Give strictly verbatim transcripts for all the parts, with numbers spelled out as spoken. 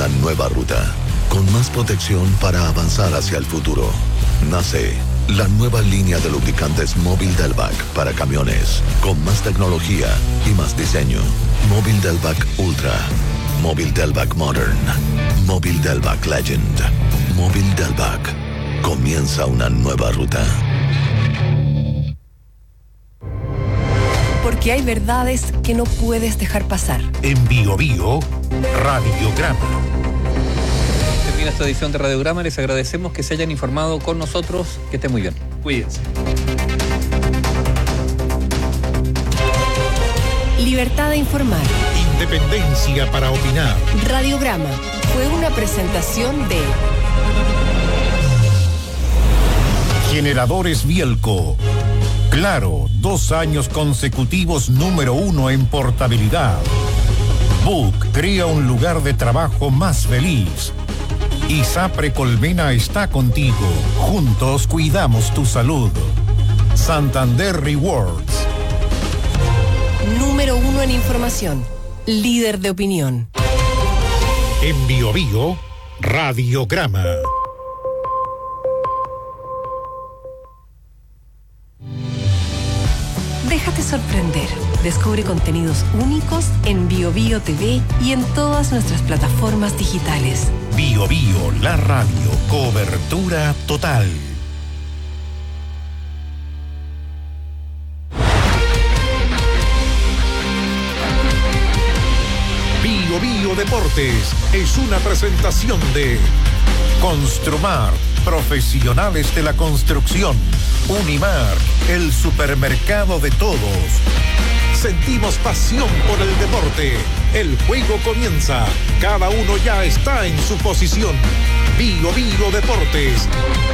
una nueva ruta, con más protección para avanzar hacia el futuro. Nace la nueva línea de lubricantes Móvil Delvac para camiones, con más tecnología y más diseño. Móvil Delvac Ultra, Móvil Delvac Modern, Móvil Delvac Legend, Móvil Delvac. Comienza una nueva ruta. Porque hay verdades que no puedes dejar pasar. En Bio Bio, Radiograma. Termina esta edición de Radiograma. Les agradecemos que se hayan informado con nosotros. Que estén muy bien. Cuídense. Libertad de informar. Independencia para opinar. Radiograma fue una presentación de Generadores Bielco. Claro, dos años consecutivos número uno en portabilidad. Book crea un lugar de trabajo más feliz. ISAPRE Colmena está contigo. Juntos cuidamos tu salud. Santander Rewards. Número uno en información. Líder de opinión. En Bio Bio, Radiograma. Déjate sorprender. Descubre contenidos únicos en Bio Bio T V y en todas nuestras plataformas digitales. Bio Bio, la radio. Cobertura total. Bio Bio Deportes es una presentación de Construmar, profesionales de la construcción. Unimar, el supermercado de todos. Sentimos pasión por el deporte. El juego comienza. Cada uno ya está en su posición. Bio Bio Deportes.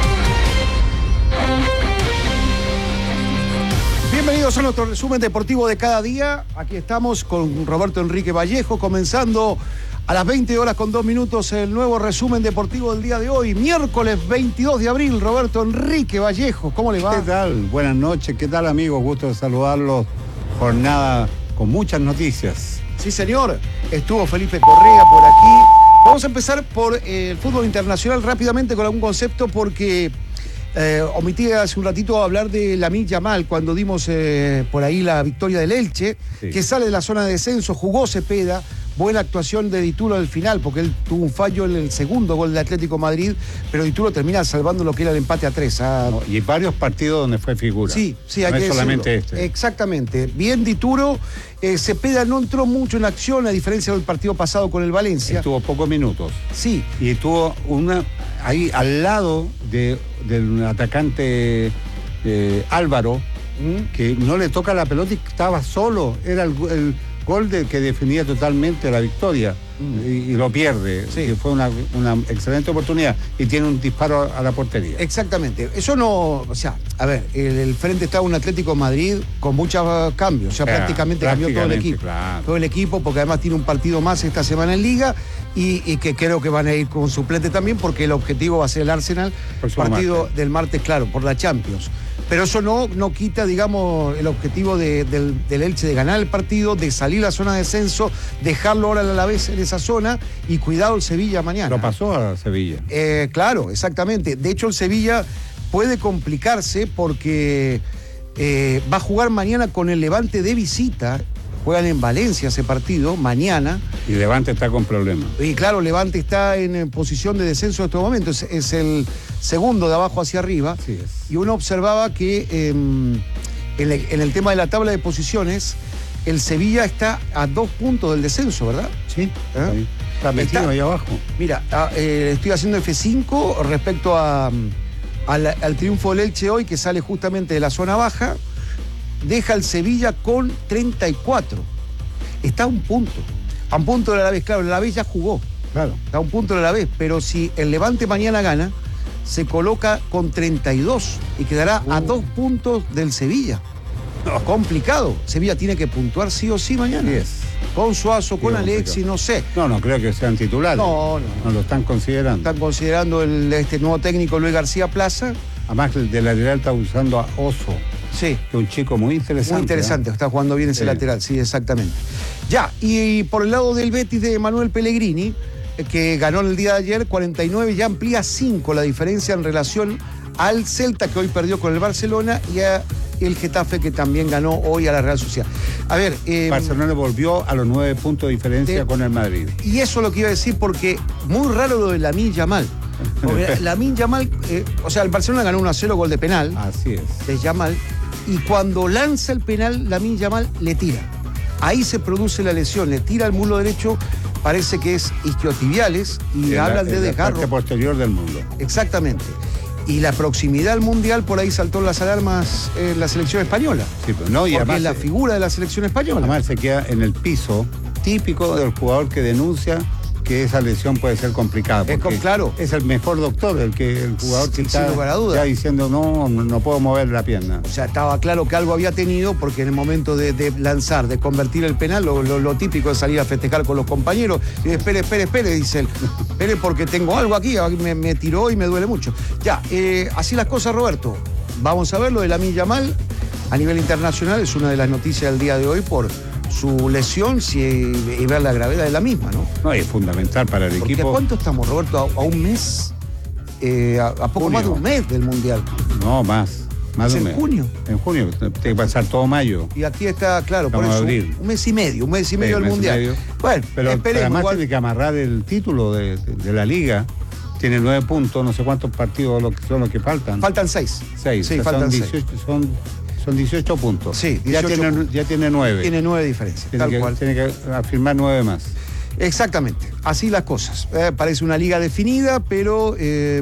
Bienvenidos a nuestro resumen deportivo de cada día. Aquí estamos con Roberto Enrique Vallejo, comenzando a las veinte horas con dos minutos el nuevo resumen deportivo del día de hoy, miércoles veintidós de abril. Roberto Enrique Vallejo, ¿cómo le va? ¿Qué tal? Buenas noches, ¿qué tal, amigos? Gusto de saludarlos. Jornada con muchas noticias. Sí, señor. Estuvo Felipe Correa por aquí. Vamos a empezar por eh, el fútbol internacional rápidamente con algún concepto porque eh, omití hace un ratito hablar de Lamine Yamal cuando dimos eh, por ahí la victoria del Elche, sí, que sale de la zona de descenso, jugó Cepeda. Buena actuación de Dituro al final, porque él tuvo un fallo en el segundo gol del Atlético Madrid, pero Dituro termina salvando lo que era el empate a tres. ¿ah? No, y varios partidos donde fue figura. Sí, sí, hay no que es solamente decirlo. este. Exactamente. Bien Dituro. Eh, Cepeda no entró mucho en acción, a diferencia del partido pasado con el Valencia. Estuvo pocos minutos. Sí. Y estuvo una ahí al lado de, del atacante eh, Álvaro, ¿Mm? que no le toca la pelota y estaba solo. Era el... el gol de que definía totalmente la victoria mm. y, y lo pierde, sí. que fue una, una excelente oportunidad y tiene un disparo a la portería. Exactamente, eso no, o sea, a ver, el, el frente está un Atlético Madrid con muchos cambios, o sea, claro, prácticamente, prácticamente cambió todo el equipo, claro. todo el equipo, porque además tiene un partido más esta semana en Liga y, y que creo que van a ir con suplente también porque el objetivo va a ser el Arsenal, partido martes. del martes, claro, por la Champions. Pero eso no, no quita, digamos, el objetivo de, del, del Elche de ganar el partido, de salir a la zona de descenso, dejarlo ahora a la vez en esa zona y cuidado el Sevilla mañana. Lo pasó a Sevilla. Eh, claro, exactamente. De hecho, el Sevilla puede complicarse porque eh, va a jugar mañana con el Levante de visita. Juegan en Valencia ese partido, mañana. Y Levante está con problemas. Y claro, Levante está en posición de descenso en estos momentos. Es, es el segundo de abajo hacia arriba. Así es. Y uno observaba que eh, en, el, en el tema de la tabla de posiciones, el Sevilla está a dos puntos del descenso, ¿verdad? Sí. ¿Eh? Ahí. Está metido está, ahí abajo. Mira, a, eh, estoy haciendo F cinco respecto a, a la, al triunfo del Elche hoy, que sale justamente de la zona baja. Deja el Sevilla con treinta y cuatro. Está a un punto. A un punto del Alavés. Claro, el Alavés ya jugó. Claro. Está a un punto del Alavés. Pero si el Levante mañana gana, se coloca con treinta y dos y quedará uh. a dos puntos del Sevilla. No. Complicado. Sevilla tiene que puntuar sí o sí mañana. Sí es. Con Suazo, con Alexis, no sé. No, no creo que sean titulares. No, no. No lo están considerando. Están considerando el, este nuevo técnico Luis García Plaza. Además, el de lateral está usando a Oso. Sí. Que un chico muy interesante. Muy interesante, ¿eh? Está jugando bien ese sí. lateral, sí, exactamente. Ya, y por el lado del Betis de Manuel Pellegrini, que ganó el día de ayer, cuarenta y nueve, ya amplía cinco la diferencia en relación al Celta, que hoy perdió con el Barcelona, y a el Getafe, que también ganó hoy a la Real Sociedad. A ver... Eh, Barcelona volvió a los nueve puntos de diferencia de, con el Madrid. Y eso es lo que iba a decir, porque muy raro lo de Lamine Yamal. Porque Lamine Yamal, eh, o sea, el Barcelona ganó uno a cero, gol de penal. Así es. De Yamal. Y cuando lanza el penal, Lamine Yamal le tira. Ahí se produce la lesión, le tira el muslo derecho, parece que es isquiotibiales, y en hablan la, de en desgarro. La parte posterior del muslo. Exactamente. Y la proximidad al Mundial, por ahí saltó las alarmas en la selección española. Sí, pues no, y porque además es la figura de la selección española. Además se queda en el piso típico del jugador que denuncia que esa lesión puede ser complicada. Es con, claro. Es el mejor doctor, el que el jugador que sin, está sin lugar a duda. ya diciendo no, no puedo mover la pierna. O sea, estaba claro que algo había tenido, porque en el momento de, de lanzar, de convertir el penal, lo, lo, lo típico es salir a festejar con los compañeros. Y espere, espere, espere, dice él. Espere porque tengo algo aquí, me, me tiró y me duele mucho. Ya, eh, así las cosas, Roberto. Vamos a ver lo de Lamine Yamal a nivel internacional, es una de las noticias del día de hoy por su lesión si, y ver la gravedad de la misma, ¿no? No, es fundamental para el Porque equipo. ¿a cuánto estamos, Roberto? ¿A, a un mes? Eh, a, a poco Junio. más de un mes del Mundial. No, más. Más de un en mes. junio. En junio, tiene que pasar todo mayo. Y aquí está, claro, por Vamos eso, a abrir. un mes y medio, un mes y medio Sí, del Mundial. Medio. Bueno, pero, esperemos. pero además igual. tiene que amarrar el título de, de, de la liga. Tiene nueve puntos, no sé cuántos partidos lo que son los que faltan. Faltan seis. Seis. Sí, o sea, faltan son dieciocho, seis. Son, son dieciocho puntos. Sí, ya, dieciocho tiene, puntos. ya tiene nueve. Tiene nueve diferencias, Tiene tal que, cual. Tiene que afirmar nueve más. Exactamente, así las cosas. Eh, parece una liga definida, pero eh,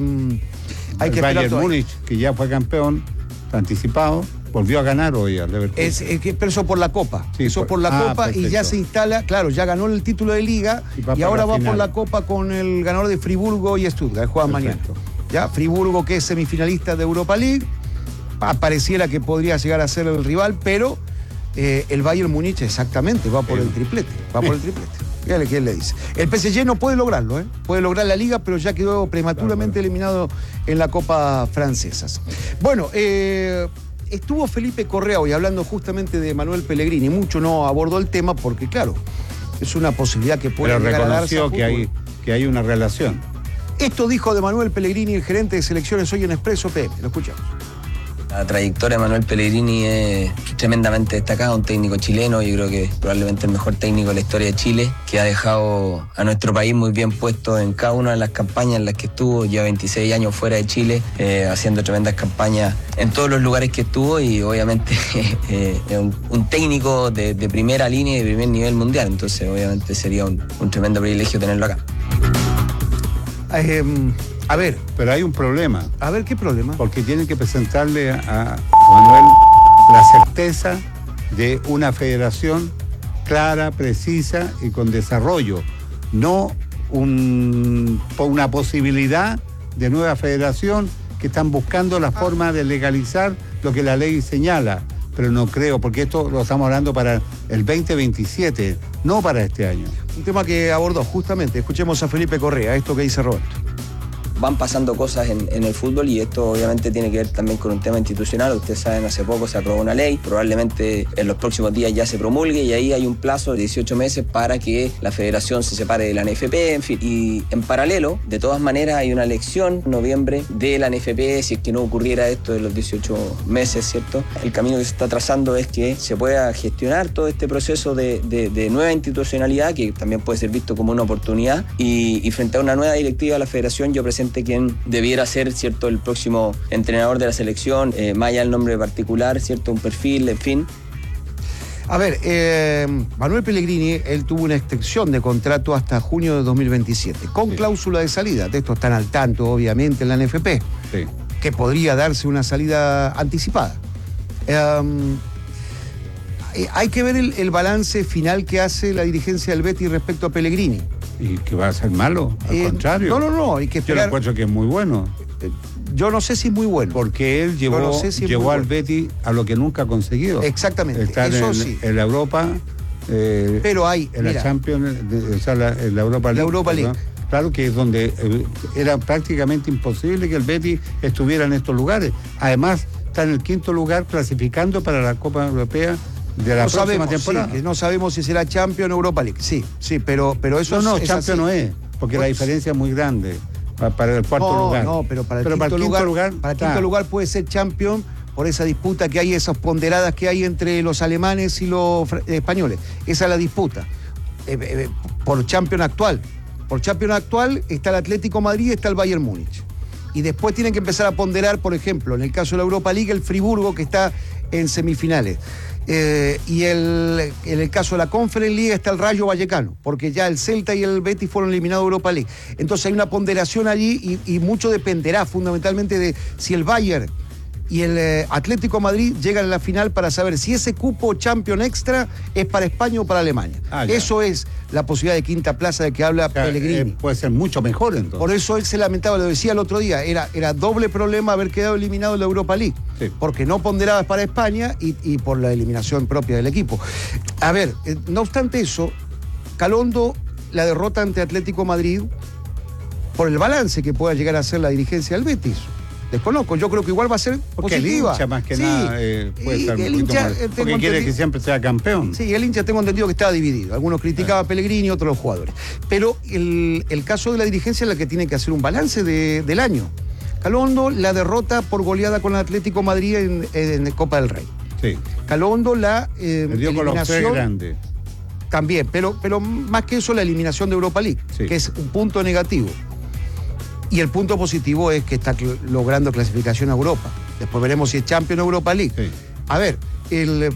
hay el que esperar Bayern todavía. Múnich, que ya fue campeón anticipado, volvió a ganar hoy al Leverkusen. Es, es que, pero eso por la Copa. Sí, eso por- por la ah, Copa perfecto. y ya se instala, claro, ya ganó el título de Liga Y y, va para ahora la va final. por la Copa con el ganador de Friburgo y Stuttgart, juegan mañana. Perfecto. Ya, Friburgo, que es semifinalista de Europa League, pa- pareciera que podría llegar a ser el rival, pero eh, el Bayern Múnich exactamente va por Sí. el triplete, va por el triplete. Fíjale qué le dice. El P S G no puede lograrlo, ¿eh? Puede lograr la Liga, pero ya quedó prematuramente Claro, eliminado en la Copa Francesa. Bueno, eh, estuvo Felipe Correa hoy hablando justamente de Manuel Pellegrini. Mucho no abordó el tema porque, claro, es una posibilidad que puede Pero llegar a darse a reconoció que hay, futuro. que hay una relación. Esto dijo de Manuel Pellegrini, el gerente de selecciones, hoy en Expreso P M. Lo escuchamos. La trayectoria de Manuel Pellegrini es tremendamente destacada, un técnico chileno, yo creo que probablemente el mejor técnico de la historia de Chile, que ha dejado a nuestro país muy bien puesto en cada una de las campañas en las que estuvo, lleva veintiséis años fuera de Chile, eh, haciendo tremendas campañas en todos los lugares que estuvo y obviamente eh, es un, un técnico de, de primera línea y de primer nivel mundial, entonces obviamente sería un, un tremendo privilegio tenerlo acá. Eh, a ver, Pero hay un problema, a ver, ¿qué problema? porque tienen que presentarle a Manuel la certeza de una federación clara, precisa y con desarrollo, no un, una posibilidad de nueva federación que están buscando la forma de legalizar lo que la ley señala, pero no creo, porque esto lo estamos hablando para el veinte veintisiete, no para este año. Un tema que abordó justamente. Escuchemos a Felipe Correa, esto que dice Roberto. Van pasando cosas en, en el fútbol y esto obviamente tiene que ver también con un tema institucional. Ustedes saben, hace poco se aprobó una ley, probablemente en los próximos días ya se promulgue y ahí hay un plazo de dieciocho meses para que la federación se separe de la N F P, en fin. Y en paralelo, de todas maneras, hay una elección en noviembre de la N F P, si es que no ocurriera esto de los dieciocho meses, ¿cierto? El camino que se está trazando es que se pueda gestionar todo este proceso de, de, de nueva institucionalidad, que también puede ser visto como una oportunidad, y, y frente a una nueva directiva de la federación, yo presento quien debiera ser, ¿cierto?, el próximo entrenador de la selección, eh, más allá del nombre particular, ¿cierto?, un perfil, en fin. A ver, eh, Manuel Pellegrini, él tuvo una extensión de contrato hasta junio de dos mil veintisiete, con Sí. cláusula de salida. De esto están al tanto, obviamente, en la N F P, Sí. que podría darse una salida anticipada. Eh, eh, hay que ver el, el balance final que hace la dirigencia del Betis respecto a Pellegrini. ¿Y que va a ser malo? Al Eh, contrario. No, no, no, hay que Yo esperar. lo encuentro que es muy bueno. Yo no sé si es muy bueno. Porque él llevó, no sé si es llevó muy al bueno. Betis a lo que nunca ha conseguido. Exactamente, Estar eso en, sí. en la Europa, eh, Pero hay, en la mira, Champions, de- o sea, la, en la Europa League. Europa League. ¿verdad? Claro que es donde eh, era prácticamente imposible que el Betis estuviera en estos lugares. Además, está en el quinto lugar clasificando para la Copa Europea de la no próxima sabemos, temporada. sí, que no sabemos si será Champions o Europa League. Sí, sí, pero, pero eso no, no, es, es Champions así. no es. porque pues, la diferencia es muy grande para, para el cuarto no, lugar. No, pero para el, pero quinto, para el quinto lugar, lugar, para el quinto lugar puede ser champion por esa disputa que hay, esas ponderadas que hay entre los alemanes y los eh, españoles. Esa es la disputa. Eh, eh, por champion actual. Por champion actual está el Atlético Madrid y está el Bayern Múnich. Y después tienen que empezar a ponderar, por ejemplo, en el caso de la Europa League, el Friburgo, que está en semifinales. Eh, y el, en el caso de la Conference League está el Rayo Vallecano, porque ya el Celta y el Betis fueron eliminados de Europa League. Entonces hay una ponderación allí y, y mucho dependerá fundamentalmente de si el Bayern y el eh, Atlético Madrid llegan a la final para saber si ese cupo Champions Extra es para España o para Alemania. Ah, eso es la posibilidad de quinta plaza de que habla o sea, Pellegrini. Eh, puede ser mucho mejor entonces. Por eso él se lamentaba, lo decía el otro día, era, era doble problema haber quedado eliminado en la Europa League, sí. Porque no ponderabas para España y, y por la eliminación propia del equipo. A ver, eh, no obstante eso, Calondo la derrota ante Atlético Madrid por el balance que pueda llegar a hacer la dirigencia del Betis. Desconozco, yo creo que igual va a ser porque positiva. El hincha más que sí, nada eh, puede estar un poquito más, porque quiere que siempre sea campeón. Sí, el hincha tengo entendido que estaba dividido. Algunos criticaban a Pellegrini, otros los jugadores. Pero el, el caso de la dirigencia es la que tiene que hacer un balance de, del año. Calondo la derrota por goleada con el Atlético Madrid en, en Copa del Rey. Sí. Calondo la eh, dio con los tres grandes. También, pero, pero más que eso la eliminación de Europa League, sí. Que es un punto negativo. Y el punto positivo es que está cl- logrando clasificación a Europa. Después veremos si es Champions o Europa League. Sí. A ver, el,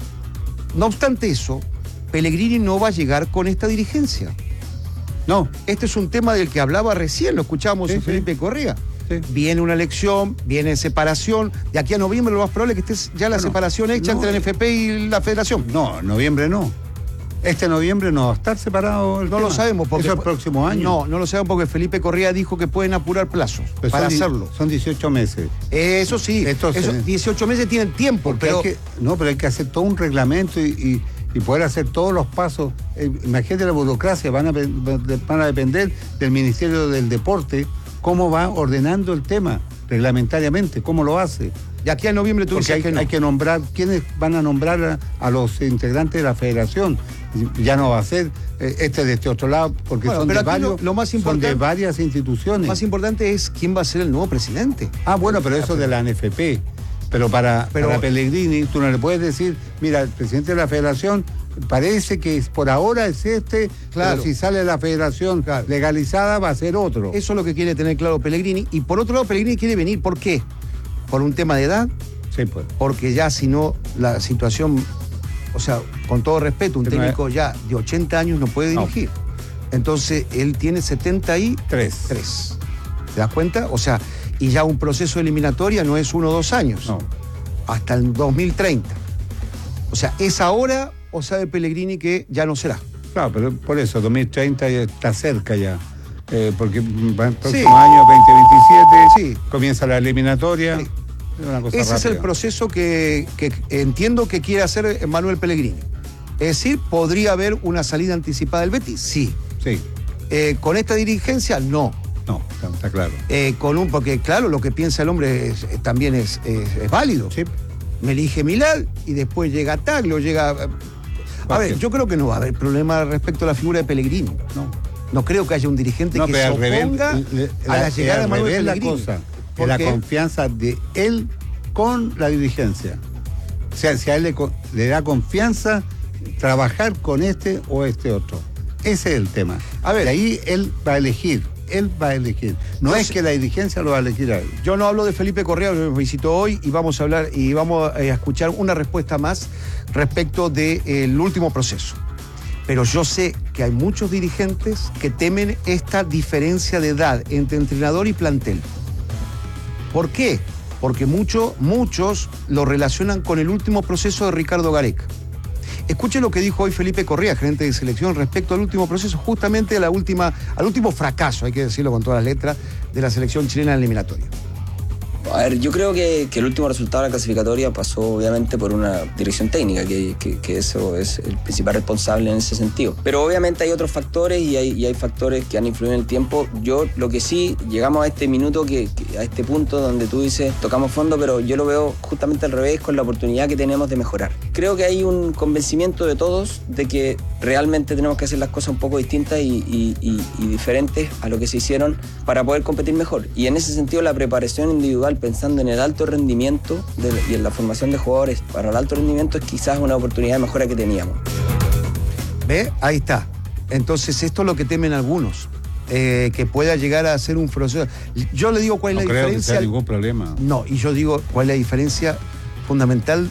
no obstante eso, Pellegrini no va a llegar con esta dirigencia. No, este es un tema del que hablaba recién, lo escuchábamos sí, en Felipe sí. Correa. Sí. Viene una elección, viene separación. De aquí a noviembre lo más probable es que esté ya la bueno, separación hecha no, entre la N F P y la Federación. No, noviembre no. Este noviembre no va a estar separado el No tema. lo sabemos porque... ¿Eso el próximo año? No, no lo sabemos porque Felipe Correa dijo que pueden apurar plazos pero para son, hacerlo. Son dieciocho meses. Eso sí, Entonces, eso, dieciocho meses tienen tiempo, pero... Hay que, no, pero hay que hacer todo un reglamento y, y, y poder hacer todos los pasos. Eh, imagínate la burocracia, van a, van a depender del Ministerio del Deporte, cómo va ordenando el tema reglamentariamente, cómo lo hace. De aquí a noviembre tú dices hay, que no. hay que nombrar, ¿quiénes van a nombrar a, a los integrantes de la federación? Ya no va a ser eh, este de este otro lado, porque bueno, son, de varios, lo, lo más son de varias instituciones. Lo más importante es quién va a ser el nuevo presidente. Ah, bueno, pero eso de la N F P. Pero para, pero para Pellegrini, tú no le puedes decir, mira, el presidente de la federación parece que por ahora es este, claro. Pero si sale la federación claro. legalizada va a ser otro. Eso es lo que quiere tener claro Pellegrini. Y por otro lado, Pellegrini quiere venir, ¿por qué? Por un tema de edad. Sí, pues. Porque ya si no, la situación, o sea, con todo respeto, un Pero técnico es... ya de ochenta años no puede dirigir. No. Entonces, él tiene setenta y tres. Tres. ¿Te das cuenta? O sea, y ya un proceso de eliminatoria no es uno o dos años. No. Hasta el dos mil treinta. O sea, es ahora o sabe Pellegrini que ya no será. Claro, pero por eso, dos mil treinta ya está cerca ya. Eh, porque el próximo sí. año, veinte veintisiete, sí. comienza la eliminatoria. Sí. Es una cosa Ese rápida. es el proceso que, que entiendo que quiere hacer Manuel Pellegrini. Es decir, ¿podría haber una salida anticipada del Betis? Sí. Sí. Eh, ¿Con esta dirigencia? No. No, está, está claro. Eh, con un, porque claro, lo que piensa el hombre es, es, también es, es, es válido. Sí. Me elige Milán y después llega Taglio, llega... A ver, yo creo que no va a haber problema respecto a la figura de Pellegrini. No. No creo que haya un dirigente no, que se oponga revés, le, a la, la llegada de Manuel la Pellegrini. Cosa, es la confianza de él con la dirigencia. O sea, si a él le, le da confianza trabajar con este o este otro. Ese es el tema. A ver, de ahí él va a elegir. Él va a elegir. No, no es que la dirigencia lo va a elegir a él. Yo no hablo de Felipe Correa, que me visitó hoy y vamos a hablar y vamos a escuchar una respuesta más respecto del de, eh, último proceso. Pero yo sé que hay muchos dirigentes que temen esta diferencia de edad entre entrenador y plantel. ¿Por qué? Porque mucho, muchos lo relacionan con el último proceso de Ricardo Gareca. Escuche lo que dijo hoy Felipe Correa, gerente de selección, respecto al último proceso, justamente a la última, al último fracaso, hay que decirlo con todas las letras, de la selección chilena en la eliminatoria. A ver, yo creo que, que el último resultado de la clasificatoria pasó obviamente por una dirección técnica, que, que, que eso es el principal responsable en ese sentido. Pero obviamente hay otros factores y hay, y hay factores que han influido en el tiempo. Yo lo que sí, llegamos a este minuto, que, que a este punto donde tú dices tocamos fondo, pero yo lo veo justamente al revés, con la oportunidad que tenemos de mejorar. Creo que hay un convencimiento de todos de que realmente tenemos que hacer las cosas un poco distintas y, y, y, y diferentes a lo que se hicieron para poder competir mejor. Y en ese sentido la preparación individual pensando en el alto rendimiento de, y en la formación de jugadores para el alto rendimiento es quizás una oportunidad de mejora que teníamos. ¿Ve? Ahí está. Entonces esto es lo que temen algunos. Eh, que pueda llegar a ser un proceso. Yo le digo cuál es no la creo diferencia. Que sea ningún problema. No, y yo digo cuál es la diferencia fundamental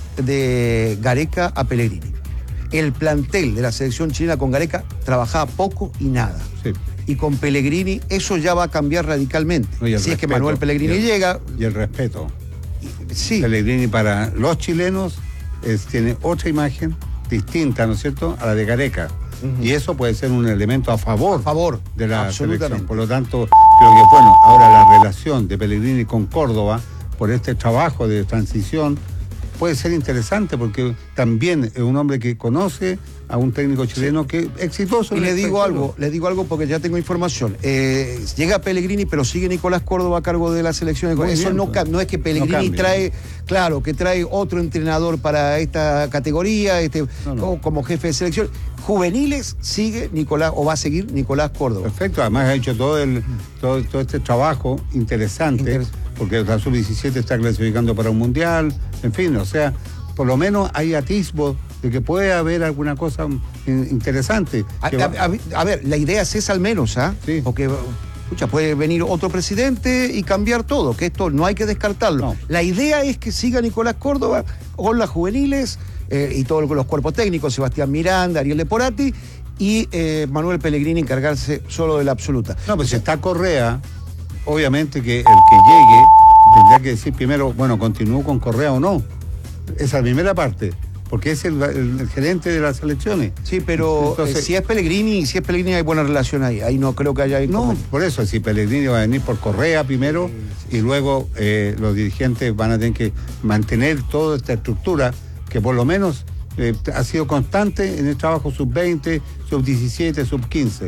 de Gareca a Pellegrini. El plantel de la selección chilena con Gareca trabajaba poco y nada. Sí. Y con Pellegrini eso ya va a cambiar radicalmente. No, si respeto, es que Manuel Pellegrini y el, llega. Y el respeto. Y, sí. Pellegrini para los chilenos es, tiene otra imagen distinta, ¿no es cierto?, a la de Gareca. Uh-huh. Y eso puede ser un elemento a favor, a favor de la selección. Por lo tanto, creo que, bueno, ahora la relación de Pellegrini con Córdoba, por este trabajo de transición, puede ser interesante porque también es un hombre que conoce a un técnico chileno sí. que es exitoso. Y le digo algo, le digo algo porque ya tengo información. Eh, llega Pellegrini, pero sigue Nicolás Córdoba a cargo de la selección. Muy Eso bien, no, no es que Pellegrini no trae, claro, que trae otro entrenador para esta categoría, este, no, no. como jefe de selección. Juveniles sigue Nicolás, o va a seguir Nicolás Córdoba. Perfecto, además ha hecho todo el todo, todo este trabajo interesante, Interes- porque la sub diecisiete está clasificando para un mundial, en fin, o sea, por lo menos hay atisbo de que puede haber alguna cosa interesante. A, a, a, a ver, la idea es esa al menos, ¿ah? ¿eh? Sí. Porque, escucha, puede venir otro presidente y cambiar todo, que esto no hay que descartarlo. No. La idea es que siga Nicolás Córdoba con las juveniles eh, y todos los cuerpos técnicos, Sebastián Miranda, Ariel Leporati y eh, Manuel Pellegrini encargarse solo de la absoluta. No, pues si está Correa, obviamente que el que llegue tendrá que decir primero, bueno, ¿continúo con Correa o no? Esa primera parte, porque es el, el, el gerente de las elecciones. Sí, pero Entonces, eh, si es Pellegrini, si es Pellegrini hay buena relación ahí, ahí no creo que haya... No, por eso, si Pellegrini va a venir por Correa primero sí, sí. y luego eh, los dirigentes van a tener que mantener toda esta estructura que por lo menos eh, ha sido constante en el trabajo sub veinte, sub diecisiete, sub quince.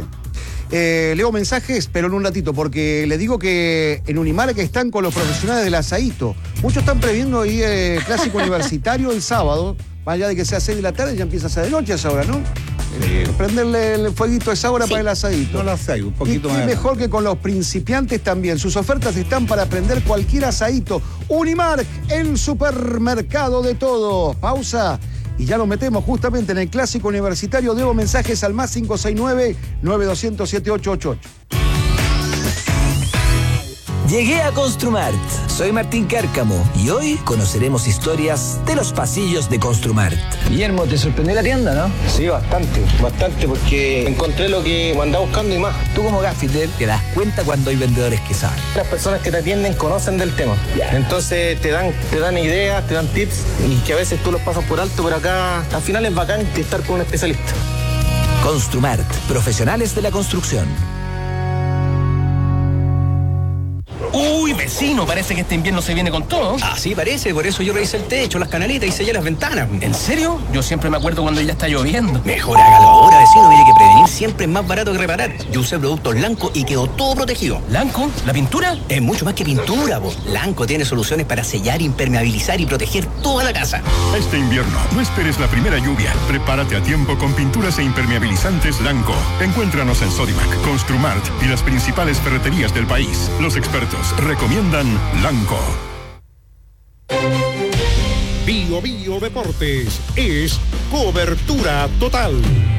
Eh, leo mensajes, pero en un ratito, porque le digo que en Unimar que están con los profesionales del asadito. Muchos están previendo ahí eh, clásico universitario el sábado, más allá de que sea seis de la tarde, ya empieza a ser de noche a esa hora, ¿no? Eh, prenderle el fueguito a esa hora sí, para el asadito. No las seis, un poquito y, más. Y mejor que con los principiantes también. Sus ofertas están para prender cualquier asadito. Unimar, el supermercado de todo. Pausa. Y ya nos metemos justamente en el clásico universitario. Debo mensajes al más cinco seis nueve, nueve dos cero cero, siete ocho ocho ocho. Llegué a Construmart. Soy Martín Cárcamo y hoy conoceremos historias de los pasillos de Construmart. Guillermo, ¿te sorprendió la tienda, no? Sí, bastante, bastante, porque encontré lo que andaba buscando y más. Tú como gaffiter te das cuenta cuando hay vendedores que saben. Las personas que te atienden conocen del tema. Yeah. Entonces te dan, te dan ideas, te dan tips y que a veces tú los pasas por alto, pero acá al final es bacán estar con un especialista. Construmart, profesionales de la construcción. Uy, vecino, parece que este invierno se viene con todo. Así parece, por eso yo revisé el techo, las canaletas y sellé las ventanas. ¿En serio? Yo siempre me acuerdo cuando ya está lloviendo. Mejor hágalo ahora, vecino, mire que prevenir siempre es más barato que reparar. Yo usé productos Lanco y quedó todo protegido. ¿Lanco? ¿La pintura? Es mucho más que pintura, vos. Lanco tiene soluciones para sellar, impermeabilizar y proteger toda la casa. Este invierno, no esperes la primera lluvia. Prepárate a tiempo con pinturas e impermeabilizantes Lanco. Encuéntranos en Sodimac, Construmart y las principales ferreterías del país. Los expertos recomiendan Lanco. Bio Bio Deportes es cobertura total.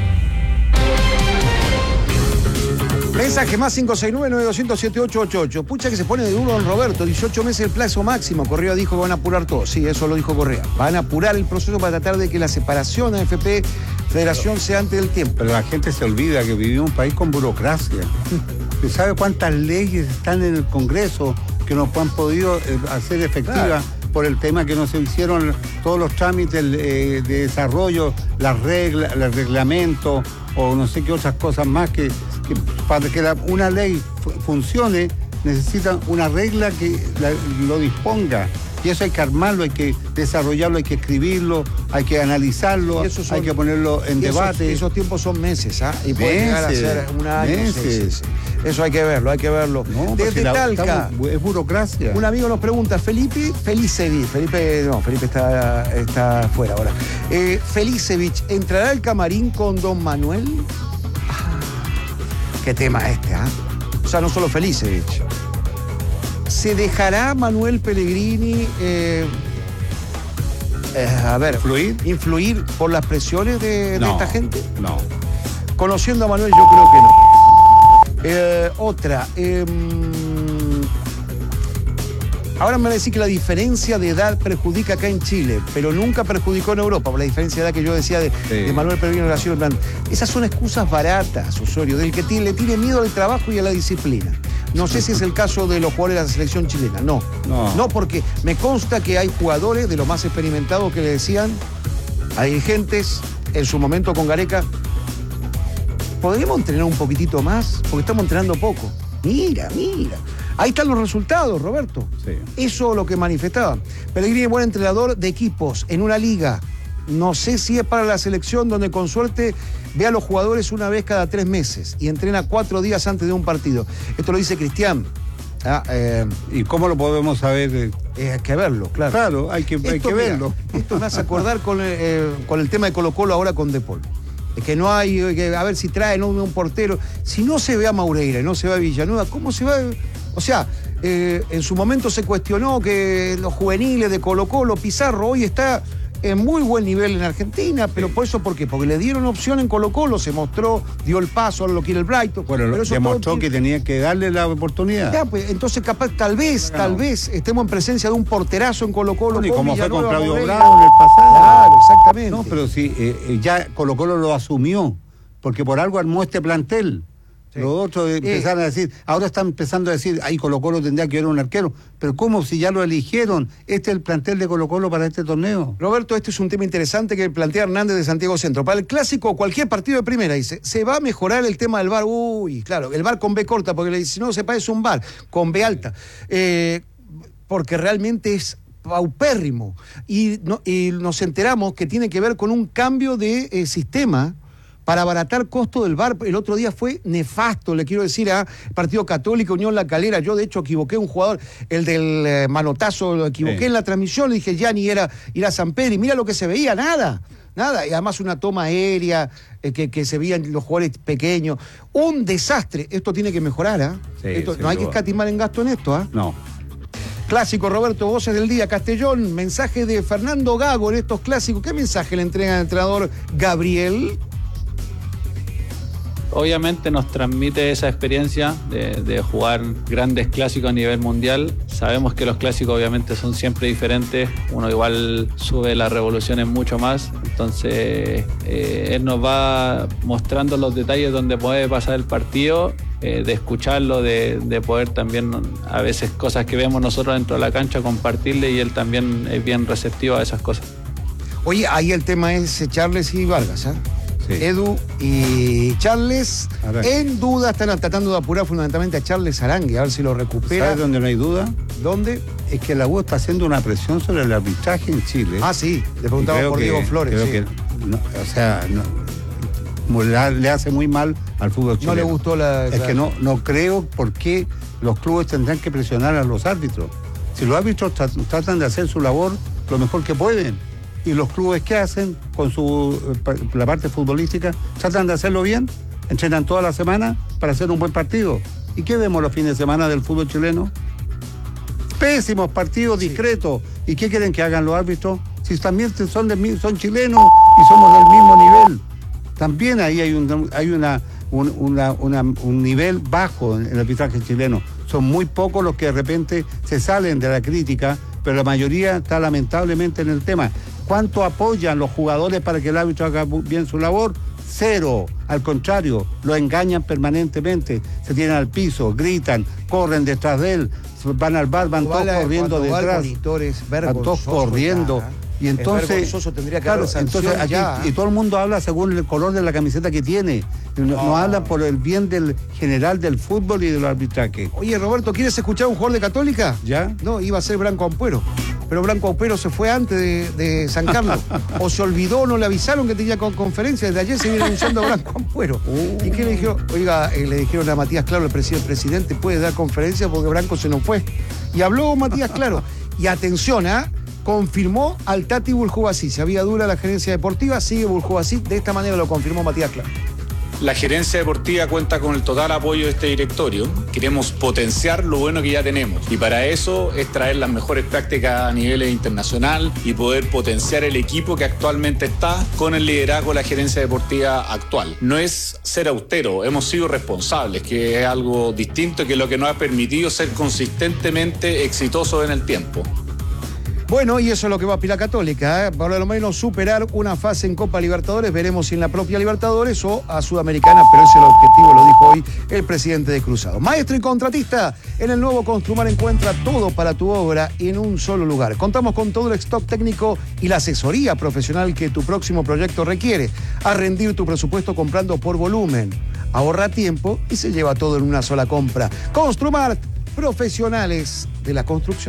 Mensaje más cinco seis nueve, nueve dos cero cero, siete ocho ocho ocho. Pucha que se pone de duro don Roberto, dieciocho meses el plazo máximo. Correa dijo que van a apurar todo. Sí, eso lo dijo Correa. Van a apurar el proceso para tratar de que la separación de A F P Federación sea antes del tiempo. Pero la gente se olvida que vivimos en un país con burocracia. ¿Usted sabe cuántas leyes están en el Congreso que no han podido eh, hacer efectivas claro. por el tema que no se hicieron todos los trámites eh, de desarrollo, las reglas, el reglamento o no sé qué otras cosas más que, que para que la, una ley f- funcione necesitan una regla que la, lo disponga. Y eso hay que armarlo, hay que desarrollarlo, hay que escribirlo, hay que analizarlo, son, hay que ponerlo en debate. Esos, esos tiempos son meses, ¿ah? ¿eh? Y puede llegar a ser un año. Meses. Sí, sí. Eso hay que verlo, hay que verlo. No, desde la, Talca, estamos, es burocracia. Un amigo nos pregunta, Felipe Felicevich, Felipe, no, Felipe está, está fuera ahora. Eh, Felicevich, ¿entrará al camarín con Don Manuel? Ah, qué tema este, ¿ah? ¿eh? O sea, no solo Felicevich. ¿Se dejará Manuel Pellegrini eh, eh, a ver, ¿Influir? influir por las presiones de, no, de esta gente? No. Conociendo a Manuel, yo creo que no. Eh, otra. Eh, ahora me va a decir que la diferencia de edad perjudica acá en Chile, pero nunca perjudicó en Europa, por la diferencia de edad que yo decía de, sí. de Manuel Pellegrini en relación al plan. Esas son excusas baratas, Osorio, del que tiene, le tiene miedo al trabajo y a la disciplina. No sé si es el caso de los jugadores de la selección chilena, no. No, no porque me consta que hay jugadores de los más experimentados que le decían a dirigentes, en su momento con Gareca, ¿podríamos entrenar un poquitito más? Porque estamos entrenando poco. Mira, mira. Ahí están los resultados, Roberto. Sí. Eso es lo que manifestaba. Pellegrini es buen entrenador de equipos en una liga. No sé si es para la selección donde con suerte ve a los jugadores una vez cada tres meses y entrena cuatro días antes de un partido. Esto lo dice Cristian. Ah, eh, ¿Y cómo lo podemos saber? Eh, hay que verlo, claro. Claro, hay que, hay que mira, verlo. Esto me hace acordar con, eh, con el tema de Colo-Colo ahora con De Paul. Es que no hay, que a ver si traen un, un portero. Si no se ve a Maureira y no se ve a Villanueva, ¿cómo se va? O sea, eh, en su momento se cuestionó que los juveniles de Colo-Colo, Pizarro, hoy está en muy buen nivel en Argentina, pero sí. ¿Por eso por qué? Porque le dieron opción en Colo-Colo, se mostró, dio el paso, ahora lo quiere el Brighton. Bueno, pero eso demostró todo... que tenía que darle la oportunidad. Ya, pues, entonces capaz, tal vez, no. tal vez estemos en presencia de un porterazo en Colo-Colo. No, y como fue con Claudio Maureira. Bravo en el pasado. Claro, exactamente. No, pero sí, eh, ya Colo-Colo lo asumió, porque por algo armó este plantel. Sí. Los otros empezaron eh, a decir, ahora están empezando a decir, ahí Colo-Colo tendría que ir un arquero. Pero ¿cómo si ya lo eligieron? Este es el plantel de Colo-Colo para este torneo. Roberto, este es un tema interesante que plantea Hernández de Santiago Centro. Para el clásico, cualquier partido de primera, dice, ¿se va a mejorar el tema del V A R? Uy, claro, el V A R con B corta, porque le dice, no, sepa, es un V A R, con B alta. Eh, porque realmente es paupérrimo. Y, no, y nos enteramos que tiene que ver con un cambio de eh, sistema para abaratar costo del V A R. El otro día fue nefasto, le quiero decir, a Partido Católico, Unión La Calera. Yo, de hecho, equivoqué un jugador, el del eh, manotazo, lo equivoqué sí. en la transmisión, le dije, ya ni era ir a San Pedro, y mira lo que se veía, nada, nada. Y además una toma aérea, eh, que, que se veían los jugadores pequeños. Un desastre. Esto tiene que mejorar, ¿ah? ¿eh? Sí, no hay que escatimar en gasto en esto, ¿ah? ¿eh? No. Clásico, Roberto, voces del día, Castellón, mensaje de Fernando Gago en estos clásicos. ¿Qué mensaje le entrega al entrenador Gabriel? Obviamente nos transmite esa experiencia de, de jugar grandes clásicos a nivel mundial. Sabemos que los clásicos obviamente son siempre diferentes. Uno igual sube las revoluciones mucho más. Entonces eh, él nos va mostrando los detalles donde puede pasar el partido, eh, de escucharlo, de, de poder también a veces cosas que vemos nosotros dentro de la cancha compartirle, y él también es bien receptivo a esas cosas. Oye, ahí el tema es Charles y Vargas, ¿eh? Sí. Edu y Charles Arangue. En duda, están tratando de apurar fundamentalmente a Charles Arangue, a ver si lo recupera. ¿Sabes dónde no hay duda? ¿Dónde? Es que la U está haciendo una presión sobre el arbitraje en Chile. Ah, sí, le preguntaba por que, Diego Flores. Creo sí. que, no, o sea, no, le hace muy mal al fútbol chileno. No le gustó la... Es claro. que no, no creo por qué los clubes tendrán que presionar a los árbitros. Si los árbitros tratan de hacer su labor lo mejor que pueden, y los clubes, ¿qué hacen con su la parte futbolística? Tratan de hacerlo bien, entrenan toda la semana para hacer un buen partido. ¿Y qué vemos los fines de semana del fútbol chileno? Pésimos partidos, sí. discretos. ¿Y qué quieren que hagan los árbitros? Si también son, de, son chilenos y somos del mismo nivel. También ahí hay, un, hay una, un, una, una, un nivel bajo en el arbitraje chileno. Son muy pocos los que de repente se salen de la crítica, pero la mayoría está lamentablemente en el tema. ¿Cuánto apoyan los jugadores para que el árbitro haga bien su labor? Cero. Al contrario, lo engañan permanentemente. Se tiran al piso, gritan, corren detrás de él, van al bar, van todos corriendo detrás. Van todos corriendo. Y entonces, tendría que claro, entonces aquí, ya, ¿eh? Y todo el mundo habla según el color de la camiseta que tiene. No, no. no habla por el bien del general del fútbol y del arbitraje. Oye, Roberto, ¿quieres escuchar a un jugador de Católica? ¿Ya? No, iba a ser Branco Ampuero. pero Branco Aupero se fue antes de, de San Carlos. O se olvidó, no le avisaron que tenía con conferencia. Desde ayer se viene anunciando a Branco Aupero. Uh. ¿Y qué le dijeron? Oiga, eh, le dijeron a Matías Claro, el presidente, presidente, puede dar conferencia porque Branco se nos fue. Y habló Matías Claro. Y atención, ¿ah? ¿eh? Confirmó al Tati Buljovací. Si había dura la gerencia deportiva, sigue Buljovací. De esta manera lo confirmó Matías Claro. La gerencia deportiva cuenta con el total apoyo de este directorio. Queremos potenciar lo bueno que ya tenemos. Y para eso es traer las mejores prácticas a nivel internacional y poder potenciar el equipo que actualmente está con el liderazgo de la gerencia deportiva actual. No es ser austero, hemos sido responsables, que es algo distinto, que es lo que nos ha permitido ser consistentemente exitosos en el tiempo. Bueno, y eso es lo que va a aspirar Católica, ¿eh? Por lo menos superar una fase en Copa Libertadores, veremos si en la propia Libertadores o a Sudamericana, pero ese es el objetivo, lo dijo hoy el presidente de Cruzado. Maestro y contratista, en el nuevo Construmar encuentra todo para tu obra en un solo lugar. Contamos con todo el stock técnico y la asesoría profesional que tu próximo proyecto requiere. A rendir tu presupuesto comprando por volumen. Ahorra tiempo y se lleva todo en una sola compra. Construmar, profesionales de la construcción.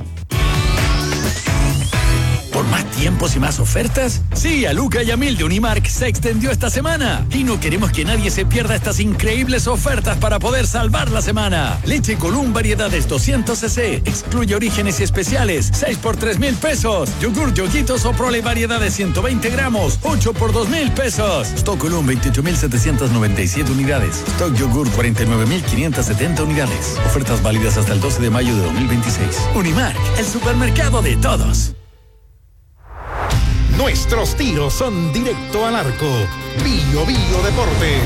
¿Por más tiempos y más ofertas? Sí, a Luca y a Mil de Unimark se extendió esta semana. Y no queremos que nadie se pierda estas increíbles ofertas para poder salvar la semana. Leche Column variedades doscientos centilitros. Excluye orígenes y especiales. seis por tres mil pesos. Yogur Yoguitos o Prole variedades ciento veinte gramos. ocho por dos mil pesos. Stock Column veintiocho mil setecientos noventa y siete unidades. Stock Yogur cuarenta y nueve mil quinientas setenta unidades. Ofertas válidas hasta el doce de mayo de dos mil veintiséis. Unimark, el supermercado de todos. Nuestros tiros son directo al arco. Bio Bio Deportes.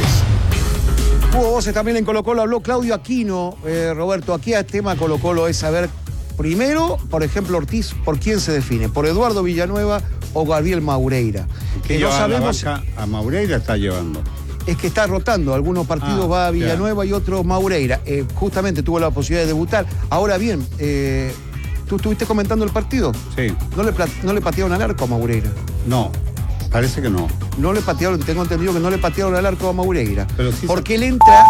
Hubo voces también en Colo Colo, habló Claudio Aquino. Eh, Roberto, aquí el tema Colo Colo es saber, primero, por ejemplo, Ortiz, ¿por quién se define? ¿Por Eduardo Villanueva o Gabriel Maureira? Que no sabemos. La a Maureira está llevando. Es que está rotando, algunos partidos ah, va a Villanueva ya. Y otros Maureira. Eh, justamente tuvo la posibilidad de debutar. Ahora bien, eh, ¿tú estuviste comentando el partido? Sí. ¿No le, no le patearon al arco a Maureira? No, parece que no. No le patearon, tengo entendido que no le patearon al arco a Maureira. Pero sí porque se, él entra...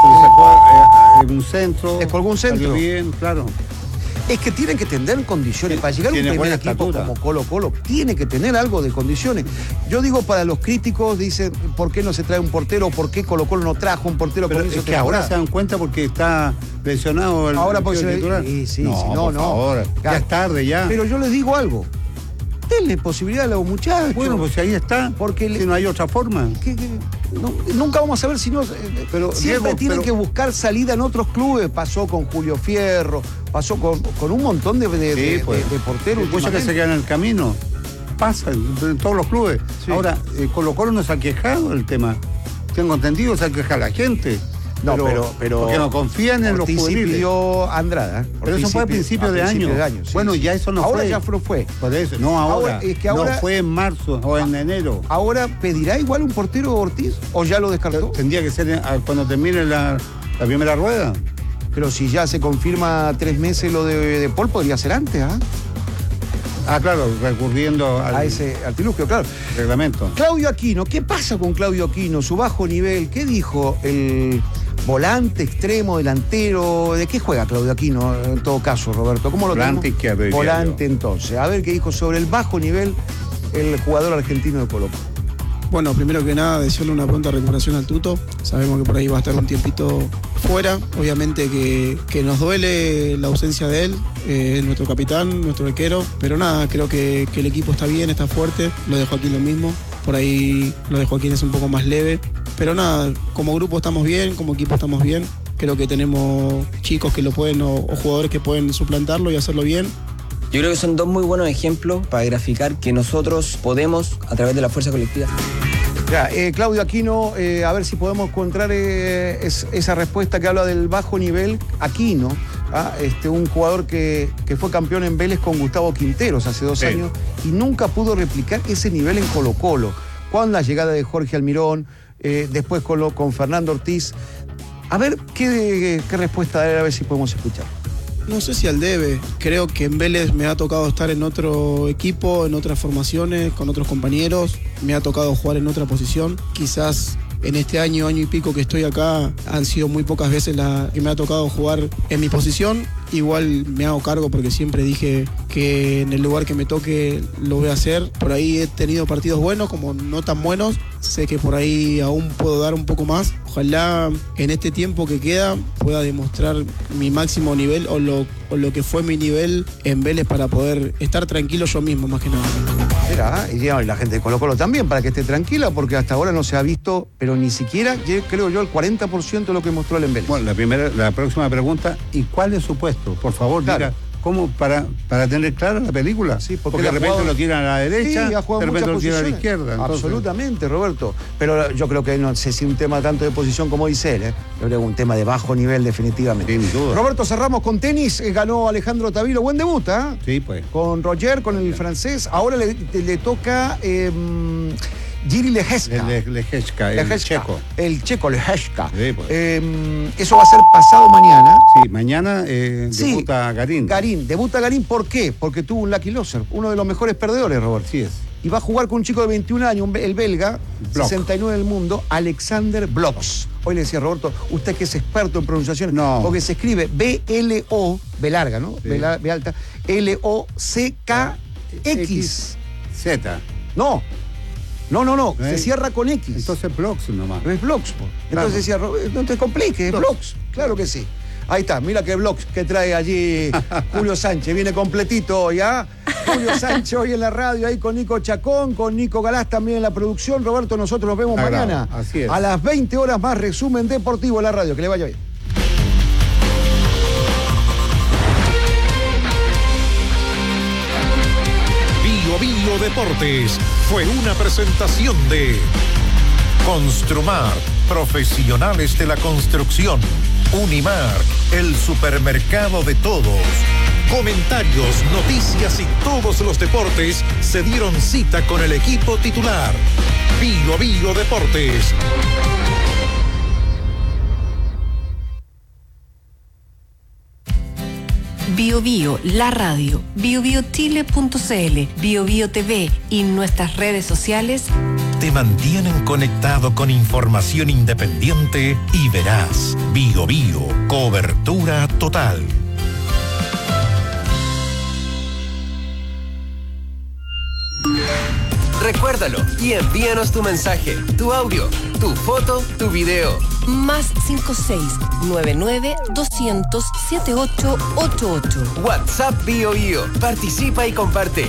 En un centro. Es por algún centro. Bien, claro. Es que tienen que tener condiciones. Para llegar a un primer equipo estatura. Como Colo Colo, tiene que tener algo de condiciones. Yo digo, para los críticos, dicen, ¿por qué no se trae un portero? ¿Por qué Colo Colo no trajo un portero? Pero es que ahora se dan cuenta porque está lesionado el ahora porque el titular. Sí, sí, no, sí, no, por no. favor, ya es tarde ya. Pero yo les digo algo. Denle posibilidad a los muchachos. Bueno, pues ahí está. Porque si le, no hay otra forma. Que, que, no, nunca vamos a saber si no. Pero siempre Diego, tienen pero, que buscar salida en otros clubes. Pasó con Julio Fierro, pasó con, con un montón de, de, sí, de, pues, de, de porteros. Cosas que se quedan en el camino. Pasa en, en todos los clubes. Sí. Ahora, eh, Colo Colo no se ha quejado del tema. Tengo entendido, se ha quejado la gente. No, pero, pero, pero porque no confían en Ortiz los juveniles. Pidió Andrada. Pero eso fue a principio de año. De año sí, bueno, sí. ya eso no ahora fue. Ahora ya fue. Por eso, no ahora. ahora, es que ahora no fue en marzo o en enero. ¿Ahora pedirá igual un portero Ortiz o ya lo descartó? Tendría que ser cuando termine la, la primera rueda. Pero si ya se confirma tres meses lo de, de Paul, podría ser antes, ¿ah? ¿eh? Ah, claro, recurriendo al, a ese artilugio, claro. Reglamento. Claudio Aquino, ¿qué pasa con Claudio Aquino? Su bajo nivel, ¿qué dijo el volante, extremo, delantero? ¿De qué juega Claudio Aquino en todo caso, Roberto? ¿Cómo lo Volante izquierdo. Volante, entonces. A ver qué dijo sobre el bajo nivel el jugador argentino de Colo Colo. Bueno, primero que nada, desearle una pronta recuperación al Tuto. Sabemos que por ahí va a estar un tiempito fuera. Obviamente que, que nos duele la ausencia de él, eh, nuestro capitán, nuestro arquero. Pero nada, creo que, que el equipo está bien, está fuerte. Lo de Joaquín lo mismo. Por ahí lo de Joaquín es un poco más leve. Pero nada, como grupo estamos bien, como equipo estamos bien. Creo que tenemos chicos que lo pueden o, o jugadores que pueden suplantarlo y hacerlo bien. Yo creo que son dos muy buenos ejemplos para graficar que nosotros podemos, a través de la fuerza colectiva. Ya, eh, Claudio Aquino, eh, a ver si podemos encontrar eh, es, esa respuesta que habla del bajo nivel. Aquino, ¿ah? este, un jugador que, que fue campeón en Vélez con Gustavo Quinteros hace dos sí. años y nunca pudo replicar ese nivel en Colo Colo. Con la llegada de Jorge Almirón, eh, después con, lo, con Fernando Ortiz. A ver qué, qué respuesta da, a ver si podemos escuchar. No sé si al debe. Creo que en Vélez me ha tocado estar en otro equipo, en otras formaciones, con otros compañeros. Me ha tocado jugar en otra posición. Quizás en este año, año y pico que estoy acá, han sido muy pocas veces la que me ha tocado jugar en mi posición. Igual me hago cargo porque siempre dije que en el lugar que me toque lo voy a hacer. Por ahí he tenido partidos buenos como no tan buenos. Sé que por ahí aún puedo dar un poco más. Ojalá en este tiempo que queda pueda demostrar mi máximo nivel o lo, o lo que fue mi nivel en Vélez para poder estar tranquilo yo mismo, más que nada. Será, y la gente de Colo Colo también, para que esté tranquila, porque hasta ahora no se ha visto, pero ni siquiera, creo yo, el cuarenta por ciento de lo que mostró el en Vélez. Bueno, la primera, la próxima pregunta, ¿y cuál es su puesto? Por favor, claro. diga, ¿cómo? Para, para tener clara la película. Sí, porque, porque de repente jugado, lo tiran a la derecha, sí, de repente lo tiran a la izquierda. Entonces... Absolutamente, Roberto. Pero yo creo que no sé si un tema tanto de posición como dice él, ¿eh? Yo creo que un tema de bajo nivel definitivamente. Sin duda. Roberto, cerramos con tenis, eh, ganó Alejandro Tavilo, buen debut, ¿eh? Sí, pues. Con Roger, con el sí. francés, ahora le, le toca... Eh, Jiří Lehečka. Le, le, Lehečka, el Lehečka, checo. El checo Lehečka. Sí, pues. eh, eso va a ser pasado mañana. Sí, mañana eh, sí, debuta Garín. Garín, debuta Garín, ¿por qué? Porque tuvo un lucky loser, uno de los mejores perdedores, Robert. Sí es. Y va a jugar con un chico de veintiún años, el belga, Bloch. sesenta y nueve del mundo, Alexander Bloch. Hoy le decía a Roberto, usted que es experto en pronunciación, no. porque se escribe B L O, B larga, ¿no? Sí. B, la, B alta, L O C K X. Z. No. No, no, no, ¿Eh? se cierra con X. Entonces Bloch nomás. Es Bloch. Entonces decía, no te compliques, es Bloch. Claro que sí. Ahí está, mira qué Bloch que trae allí Julio Sánchez. Viene completito hoy, ¿ah? Julio Sánchez hoy en la radio, ahí con Nico Chacón, con Nico Galás también en la producción. Roberto, nosotros nos vemos Agrado. mañana. Así es. A las veinte horas más, resumen deportivo en la radio. Que le vaya bien. Bio Bio Deportes fue una presentación de Construmar, profesionales de la construcción. Unimar, el supermercado de todos. Comentarios, noticias y todos los deportes se dieron cita con el equipo titular. Bio Bio Deportes. Bio Bio, la radio, bio bio chile punto c l, Bio Bio T V y nuestras redes sociales te mantienen conectado con información independiente y veraz. Bio Bio, cobertura total. Recuérdalo y envíanos tu mensaje, tu audio, tu foto, tu video. Más cinco seis nueve nueve doscientos setenta y ocho ochenta y ocho. WhatsApp Bio Bio. Participa y comparte.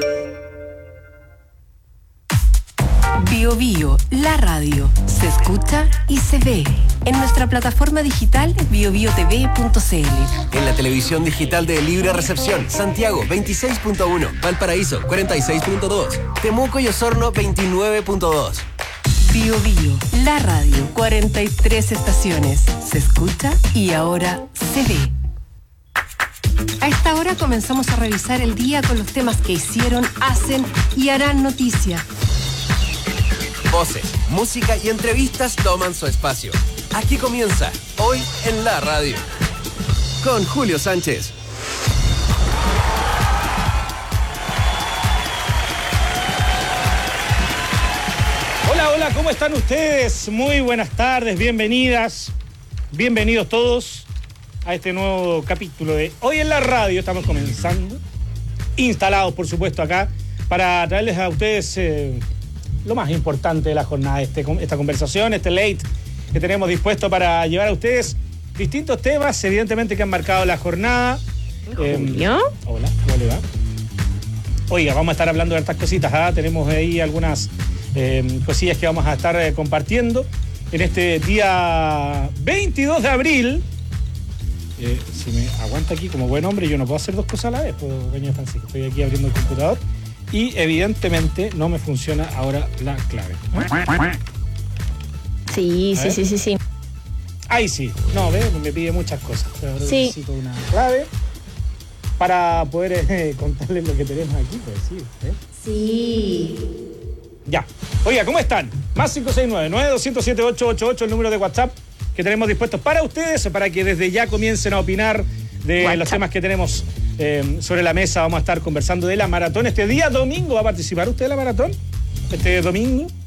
Bio Bio, la radio, se escucha y se ve. En nuestra plataforma digital bio bio t v punto c l. En la televisión digital de Libre Recepción, Santiago veintiséis punto uno, Valparaíso cuarenta y seis punto dos, Temuco y Osorno veintinueve punto dos. Bio Bio, la radio, cuarenta y tres estaciones. Se escucha y ahora se ve. A esta hora comenzamos a revisar el día con los temas que hicieron, hacen y harán noticia. Voces, música y entrevistas toman su espacio. Aquí comienza, hoy en la radio, con Julio Sánchez. Hola, hola, ¿cómo están ustedes? Muy buenas tardes, bienvenidas, bienvenidos todos a este nuevo capítulo de Hoy en la Radio. Estamos comenzando, instalados por supuesto acá, para traerles a ustedes eh, lo más importante de la jornada, este, esta conversación, este late que tenemos dispuesto para llevar a ustedes distintos temas, evidentemente, que han marcado la jornada. ¿Julio? Eh, hola, ¿cómo le va? Oiga, vamos a estar hablando de estas cositas, ¿ah? Tenemos ahí algunas eh, cosillas que vamos a estar eh, compartiendo en este día veintidós de abril. Eh, si me aguanta aquí como buen hombre, yo no puedo hacer dos cosas a la vez, pues, doña Francisca, estoy aquí abriendo el computador y evidentemente no me funciona ahora la clave. Sí, sí, sí, sí, sí. Ahí sí. No, ve, me pide muchas cosas. Pero ahora sí. Necesito una clave para poder eh, contarles lo que tenemos aquí, pues sí. ¿eh? Sí. Ya. Oiga, ¿cómo están? Más cinco seis nueve, nueve dos cero siete, ocho ocho ocho, el número de WhatsApp que tenemos dispuestos para ustedes, para que desde ya comiencen a opinar de WhatsApp. Los temas que tenemos eh, sobre la mesa. Vamos a estar conversando de la maratón. Este día domingo, ¿va a participar usted de la maratón? Este domingo.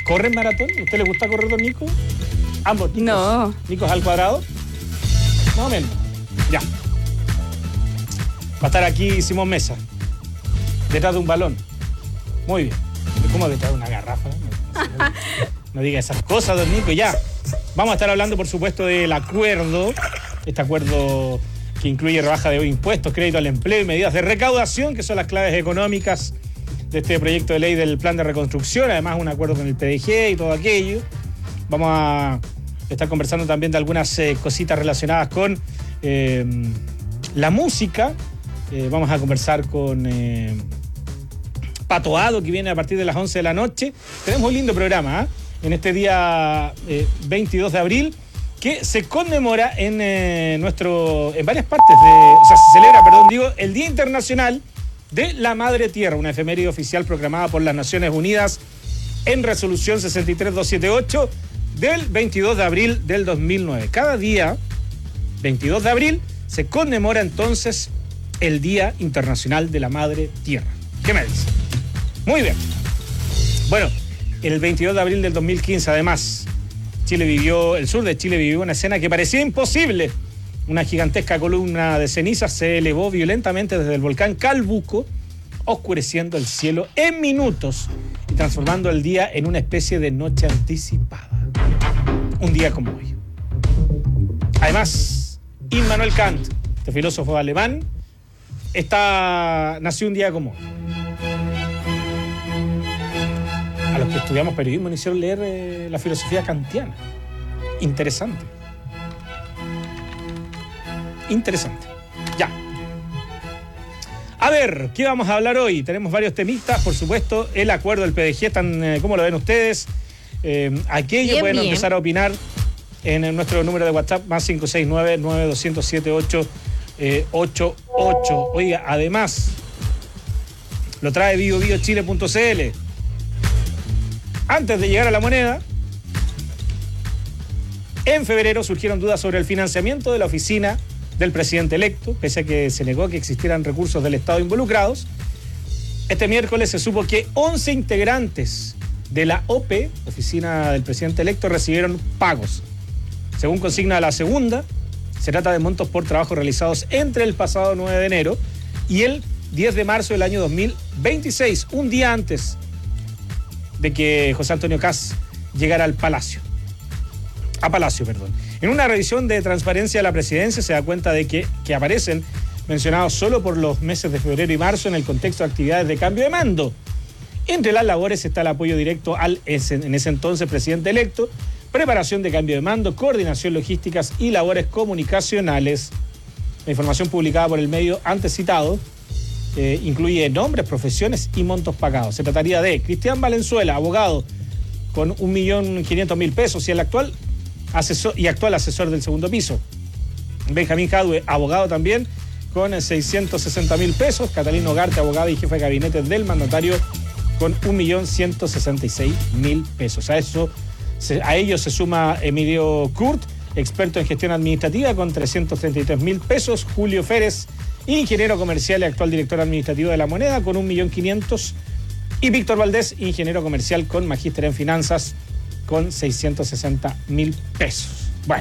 ¿Corren maratón? ¿A usted le gusta correr, don Nico? Ambos, Nicos. No. ¿Nicos al cuadrado? Más o menos. Ya. Va a estar aquí Simón Mesa, detrás de un balón. Muy bien. ¿Cómo detrás de una garrafa? No, no diga esas cosas, don Nico. Ya. Vamos a estar hablando, por supuesto, del acuerdo. Este acuerdo que incluye rebaja de impuestos, crédito al empleo y medidas de recaudación, que son las claves económicas de este proyecto de ley del plan de reconstrucción. Además, un acuerdo con el P D G y todo aquello. Vamos a estar conversando también de algunas eh, cositas relacionadas con eh, la música. Eh, vamos a conversar con eh, Pato Ado, que viene a partir de las once de la noche. Tenemos un lindo programa, ¿eh? En este día eh, veintidós de abril, que se conmemora en eh, nuestro en varias partes, de, o sea, se celebra, perdón, digo, el Día Internacional de la Madre Tierra, una efeméride oficial proclamada por las Naciones Unidas en resolución sesenta y tres mil doscientos setenta y ocho del veintidós de abril del dos mil nueve. Cada día, veintidós de abril, se conmemora entonces el Día Internacional de la Madre Tierra. ¿Qué me dice? Muy bien. Bueno, el veintidós de abril del dos mil quince, además, Chile vivió, el sur de Chile vivió una escena que parecía imposible. Una gigantesca columna de cenizas se elevó violentamente desde el volcán Calbuco, oscureciendo el cielo en minutos y transformando el día en una especie de noche anticipada. Un día como hoy. Además, Immanuel Kant, este filósofo alemán, está, nació un día como hoy. A los que estudiamos periodismo nos hicieron leer eh, la filosofía kantiana. Interesante. Interesante. Ya. A ver, ¿qué vamos a hablar hoy? Tenemos varios temitas, por supuesto. El acuerdo del P D G, están, eh, ¿cómo lo ven ustedes? Eh, aquello bien, pueden bien. empezar a opinar en nuestro número de WhatsApp, más cinco seis nueve, nueve dos cero siete, ocho ocho ocho. Oiga, además, lo trae bio bio chile punto c l. Antes de llegar a la moneda, en febrero surgieron dudas sobre el financiamiento de la oficina del presidente electo, pese a que se negó que existieran recursos del Estado involucrados. Este miércoles se supo que once integrantes de la O P, oficina del presidente electo, recibieron pagos. Según consigna la segunda, se trata de montos por trabajos realizados entre el pasado nueve de enero y el diez de marzo del año dos mil veintiséis, un día antes de que José Antonio Kast llegara al Palacio. A Palacio, perdón. En una revisión de transparencia de la presidencia se da cuenta de que, que aparecen mencionados solo por los meses de febrero y marzo en el contexto de actividades de cambio de mando. Entre las labores está el apoyo directo al en ese entonces presidente electo, preparación de cambio de mando, coordinación logísticas y labores comunicacionales. La información publicada por el medio antes citado Eh, incluye nombres, profesiones y montos pagados. Se trataría de Cristian Valenzuela, abogado, con un millón quinientos mil pesos y el actual asesor y actual asesor del segundo piso. Benjamín Jadue, abogado también, con seiscientos sesenta mil pesos. Catalino Garte, abogado y jefe de gabinete del mandatario, con un millón ciento sesenta y seis mil pesos. A eso, se, a ellos se suma Emilio Kurt, experto en gestión administrativa, con trescientos treinta y tres mil pesos. Julio Férez, ingeniero comercial y actual director administrativo de La Moneda, con un millón quinientos. Y Víctor Valdés, ingeniero comercial con magíster en finanzas, con seiscientos sesenta mil pesos. Bueno,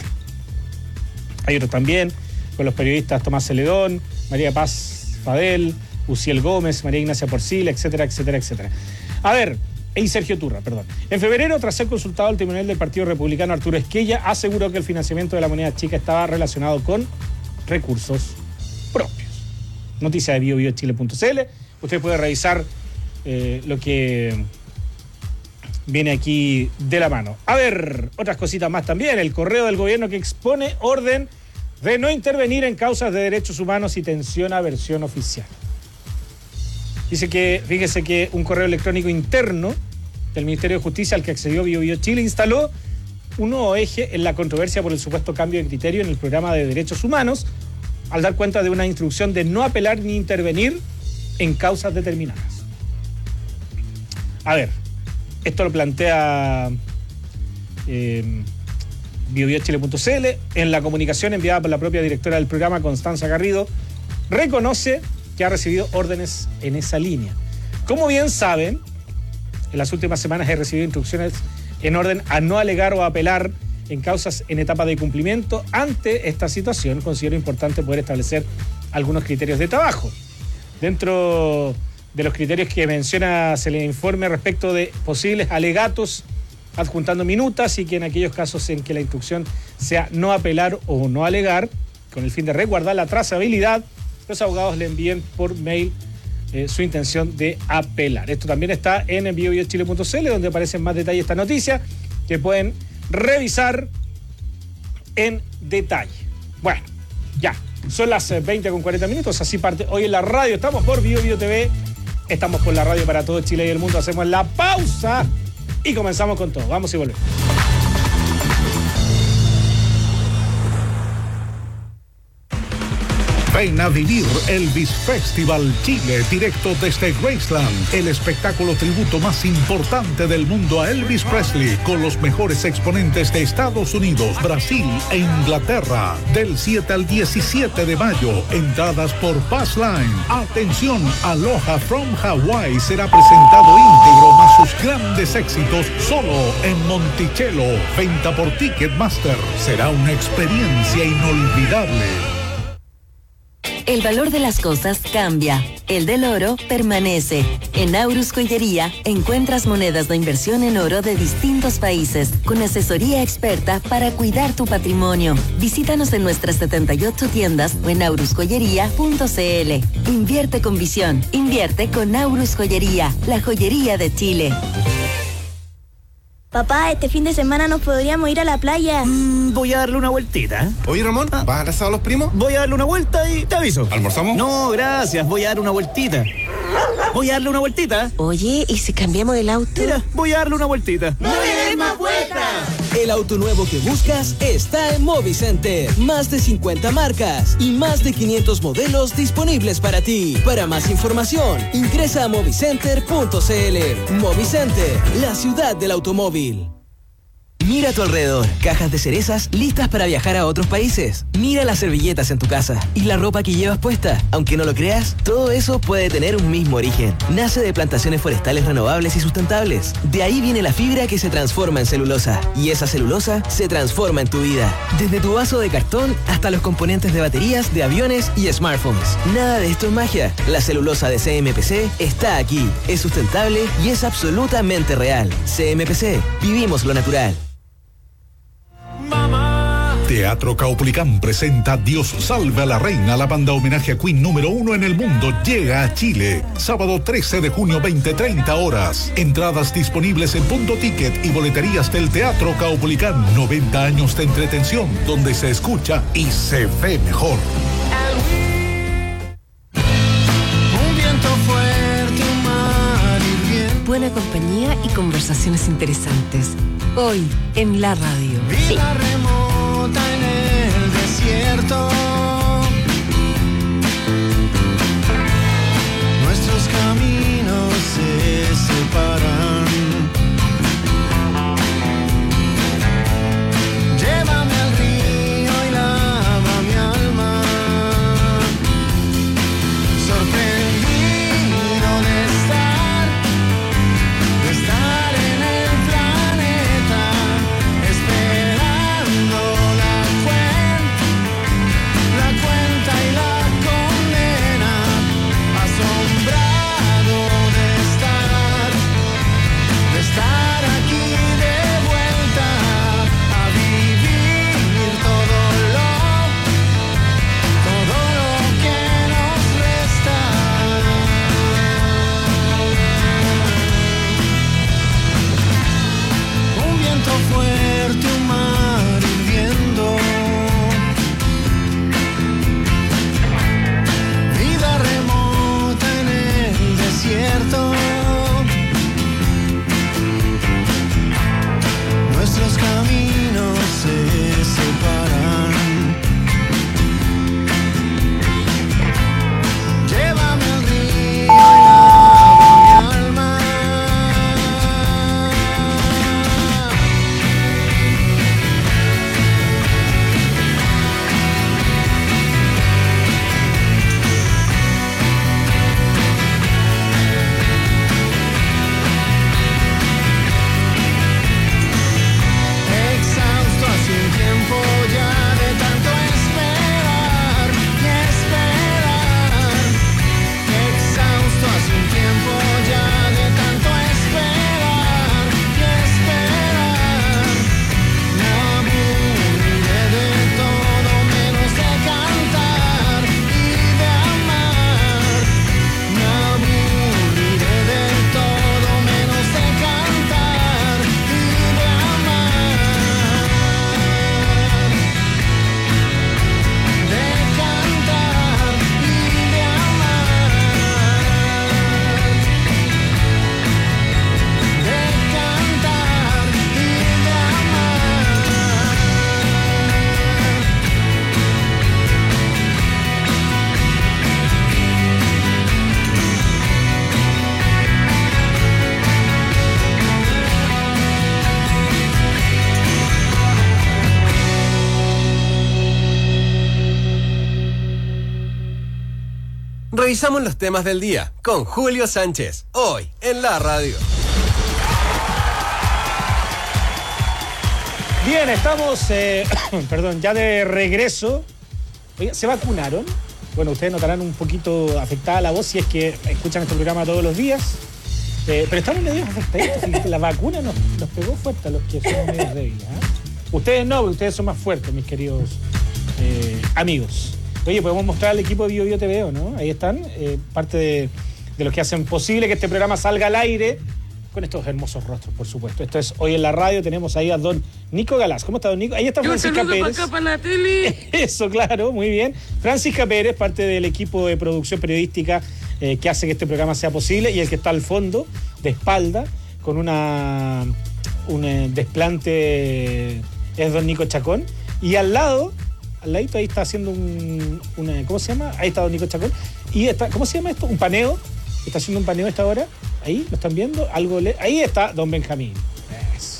hay otros también, con los periodistas Tomás Celedón, María Paz Fadel, Uciel Gómez, María Ignacia Porcil, etcétera, etcétera, etcétera. A ver, y Sergio Turra, perdón. En febrero, tras ser consultado al tribunal del Partido Republicano, Arturo Esquella aseguró que el financiamiento de la moneda chica estaba relacionado con recursos propios. Noticia de bio bio chile punto c l. Usted puede revisar eh, lo que viene aquí de la mano. A ver, otras cositas más también. El correo del gobierno que expone orden de no intervenir en causas de derechos humanos y tensiona versión oficial. Dice que, fíjese que un correo electrónico interno del Ministerio de Justicia al que accedió Bio Bio Chile instaló un nuevo eje en la controversia por el supuesto cambio de criterio en el programa de derechos humanos, al dar cuenta de una instrucción de no apelar ni intervenir en causas determinadas. A ver, esto lo plantea eh, bio bio chile punto c l. En la comunicación enviada por la propia directora del programa, Constanza Garrido, reconoce que ha recibido órdenes en esa línea. Como bien saben, En las últimas semanas he recibido instrucciones en orden a no alegar o apelar en causas en etapa de cumplimiento. Ante esta situación, considero importante poder establecer algunos criterios de trabajo. Dentro de los criterios que menciona, se le informe respecto de posibles alegatos, adjuntando minutas, y que en aquellos casos en que la instrucción sea no apelar o no alegar, con el fin de resguardar la trazabilidad, los abogados le envíen por mail eh, su intención de apelar. Esto también está en bio bio chile punto c l, donde aparecen más detalles de esta noticia, que pueden revisar en detalle. Bueno, ya, son las veinte con cuarenta minutos, así parte hoy en la radio. Estamos por Bio Bio T V, estamos por la radio para todo Chile y el mundo. Hacemos la pausa y comenzamos con todo. Vamos y volvemos. Ven a vivir Elvis Festival Chile, directo desde Graceland, el espectáculo tributo más importante del mundo a Elvis Presley, con los mejores exponentes de Estados Unidos, Brasil e Inglaterra, del siete al diecisiete de mayo. Entradas por Passline. Atención, Aloha from Hawaii será presentado íntegro, más sus grandes éxitos, solo en Monticello. Venta por Ticketmaster. Será una experiencia inolvidable. El valor de las cosas cambia, el del oro permanece. En Aurus Joyería encuentras monedas de inversión en oro de distintos países, con asesoría experta para cuidar tu patrimonio. Visítanos en nuestras setenta y ocho tiendas o en aurus joyería punto c l. Invierte con visión, invierte con Aurus Joyería, la joyería de Chile. Papá, este fin de semana nos podríamos ir a la playa. Mm, voy a darle una vueltita. Oye, Ramón, ¿vas a abrazar a los primos? Voy a darle una vuelta y te aviso. ¿Almorzamos? No, gracias, voy a dar una vueltita. Voy a darle una vueltita. Oye, ¿y si cambiamos el auto? Mira, voy a darle una vueltita. ¡No le des más vueltas! El auto nuevo que buscas está en Movicenter. Más de cincuenta marcas y más de quinientos modelos disponibles para ti. Para más información, ingresa a movicenter punto c l. Movicenter, la ciudad del automóvil. Mira a tu alrededor, cajas de cerezas listas para viajar a otros países. Mira las servilletas en tu casa y la ropa que llevas puesta. Aunque no lo creas, todo eso puede tener un mismo origen. Nace de plantaciones forestales renovables y sustentables. De ahí viene la fibra que se transforma en celulosa. Y esa celulosa se transforma en tu vida. Desde tu vaso de cartón hasta los componentes de baterías, de aviones y smartphones. Nada de esto es magia. La celulosa de C M P C está aquí. Es sustentable y es absolutamente real. C M P C. Vivimos lo natural. Teatro Caupolicán presenta Dios salve a la reina. La banda homenaje a Queen número uno en el mundo llega a Chile. Sábado trece de junio, veinte treinta horas. Entradas disponibles en Punto Ticket y boleterías del Teatro Caupolicán. noventa años de entretención donde se escucha y se ve mejor. Un viento fuerte, un mar hirviendo. Buena compañía y conversaciones interesantes. Hoy en la radio. Sí. En el desierto, nuestros caminos se separan. Llévame al río y lava mi alma, sorprendido de estar, de estar en el planeta, esperando la Revisamos los temas del día con Julio Sánchez, hoy en la radio. Bien, estamos, eh, perdón, ya de regreso. Oiga, ¿se vacunaron? Bueno, ustedes notarán un poquito afectada la voz si es que escuchan este programa todos los días. Eh, pero estamos medio afectados. La vacuna nos, nos pegó fuerte a los que somos medio débiles. ¿eh? Ustedes no, ustedes son más fuertes, mis queridos eh, amigos. Oye, podemos mostrar al equipo de Bio Bio T V, ¿no? Ahí están, eh, parte de, de los que hacen posible que este programa salga al aire con estos hermosos rostros, por supuesto. Esto es Hoy en la Radio, tenemos ahí a don Nico Galás. ¿Cómo está, don Nico? Ahí está Francisca Pérez. Acá, Panatelli. Eso, claro, muy bien. Francisca Pérez, parte del equipo de producción periodística eh, que hace que este programa sea posible, y el que está al fondo, de espalda, con una un eh, desplante, es don Nico Chacón. Y al lado... Al ladito ahí está haciendo un, una, ¿cómo se llama? Ahí está don Nico Chacón. Y está, ¿cómo se llama esto? Un paneo. Está haciendo un paneo a esta hora. Ahí, ¿lo están viendo? Algo le... Ahí está don Benjamín. Eso.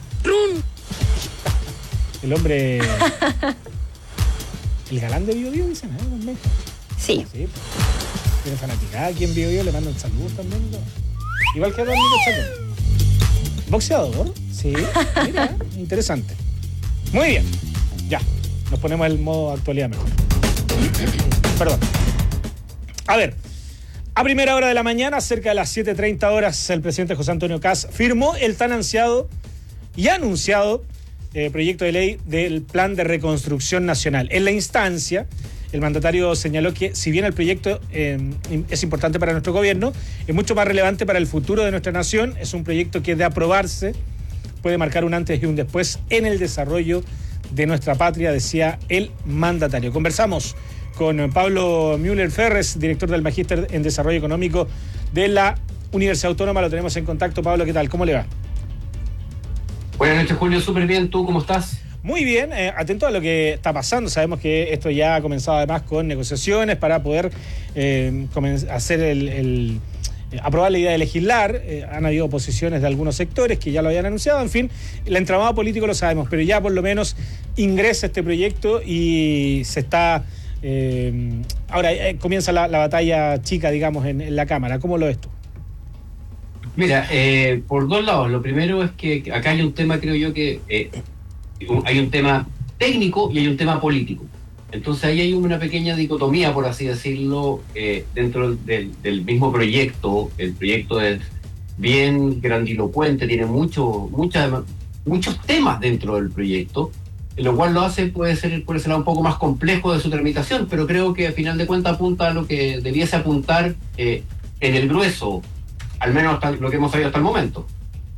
El hombre... El galán de Bio Bio, dicen, ¿eh? Don Benjamín. Sí. Sí. Tiene fanaticada aquí en Bio Bio, le mandan saludos también. ¿No? Igual que a don Nico Chacón. ¿Boxeador? Sí. Mira, interesante. Muy bien. Ya. Nos ponemos el modo actualidad mejor. Perdón. A ver, a primera hora de la mañana, cerca de las siete treinta horas, el presidente José Antonio Kast firmó el tan ansiado y anunciado eh, proyecto de ley del Plan de Reconstrucción Nacional. En la instancia, el mandatario señaló que si bien el proyecto eh, es importante para nuestro gobierno, es mucho más relevante para el futuro de nuestra nación. Es un proyecto que, de aprobarse, puede marcar un antes y un después en el desarrollo de nuestra patria, decía el mandatario. Conversamos con Pablo Müller Ferres, director del Magíster en Desarrollo Económico de la Universidad Autónoma. Lo tenemos en contacto. Pablo, ¿qué tal? ¿Cómo le va? Buenas noches, Julio. Súper bien. ¿Tú cómo estás? Muy bien. Eh, atento a lo que está pasando. Sabemos que esto ya ha comenzado además con negociaciones para poder eh, hacer el... el aprobar la idea de legislar. Eh, han habido oposiciones de algunos sectores que ya lo habían anunciado. En fin, el entramado político lo sabemos, pero ya por lo menos ingresa este proyecto y se está... Eh, ahora eh, comienza la, la batalla chica, digamos, en, en la Cámara. ¿Cómo lo ves tú? Mira, eh, por dos lados. Lo primero es que acá hay un tema, creo yo, que eh, hay un tema técnico y hay un tema político. Entonces ahí hay una pequeña dicotomía, por así decirlo, eh, dentro del, del mismo proyecto. El proyecto es bien grandilocuente, tiene mucho, mucha, muchos temas dentro del proyecto, lo cual lo hace, puede ser, puede ser un poco más complejo de su tramitación, pero creo que al final de cuentas apunta a lo que debiese apuntar eh, en el grueso, al menos hasta lo que hemos sabido hasta el momento.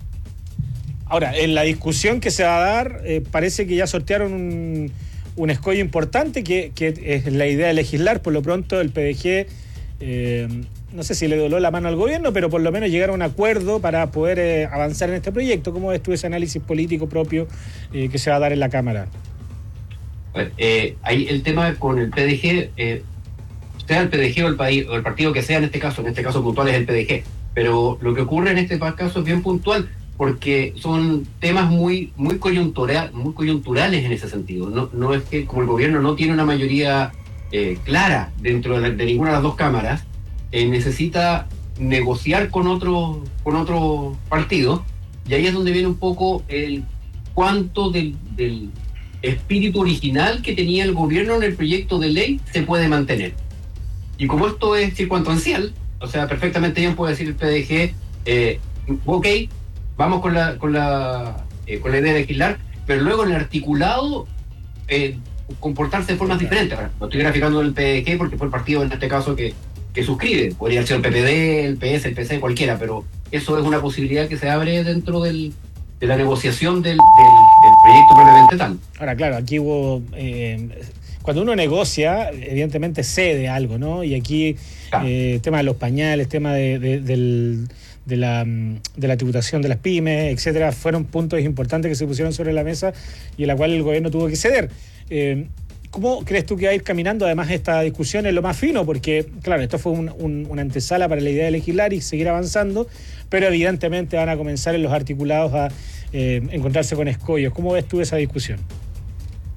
Ahora, en la discusión que se va a dar, eh, parece que ya sortearon un... un escollo importante que, que es la idea de legislar. Por lo pronto el P D G, eh, no sé si le doló la mano al gobierno, pero por lo menos llegar a un acuerdo para poder eh, avanzar en este proyecto. ¿Cómo ves tú ese análisis político propio eh, que se va a dar en la Cámara? Bueno, eh, ahí el tema con el P D G, eh, sea el P D G o el, país, o el partido que sea en este caso, en este caso puntual es el P D G, pero lo que ocurre en este caso es bien puntual, porque son temas muy muy, coyuntural, muy coyunturales en ese sentido. No, no es que, como el gobierno no tiene una mayoría eh, clara dentro de, la, de ninguna de las dos cámaras, eh, necesita negociar con otro, con otro partido, y ahí es donde viene un poco el cuánto del, del espíritu original que tenía el gobierno en el proyecto de ley se puede mantener. Y como esto es circunstancial, o sea, perfectamente bien puede decir el P D G, eh, ok, vamos con la con la eh, con la idea de legislar, pero luego en el articulado eh, comportarse de formas diferentes. Ahora, no estoy graficando el P D G porque fue el partido en este caso que, que suscribe. Podría ser el P P D, el P S, el P C, cualquiera, pero eso es una posibilidad que se abre dentro del, de la negociación del, del, del proyecto propiamente tal. Ahora, claro, aquí hubo... Eh, cuando uno negocia, evidentemente cede algo, ¿no? Y aquí el eh, tema de los pañales, tema de, de, del... De la, de la tributación de las pymes, etcétera, fueron puntos importantes que se pusieron sobre la mesa y en la cual el gobierno tuvo que ceder. Eh, ¿Cómo crees tú que va a ir caminando además esta discusión en lo más fino? Porque, claro, esto fue un, un, una antesala para la idea de legislar y seguir avanzando, pero evidentemente van a comenzar en los articulados a eh, encontrarse con escollos. ¿Cómo ves tú esa discusión?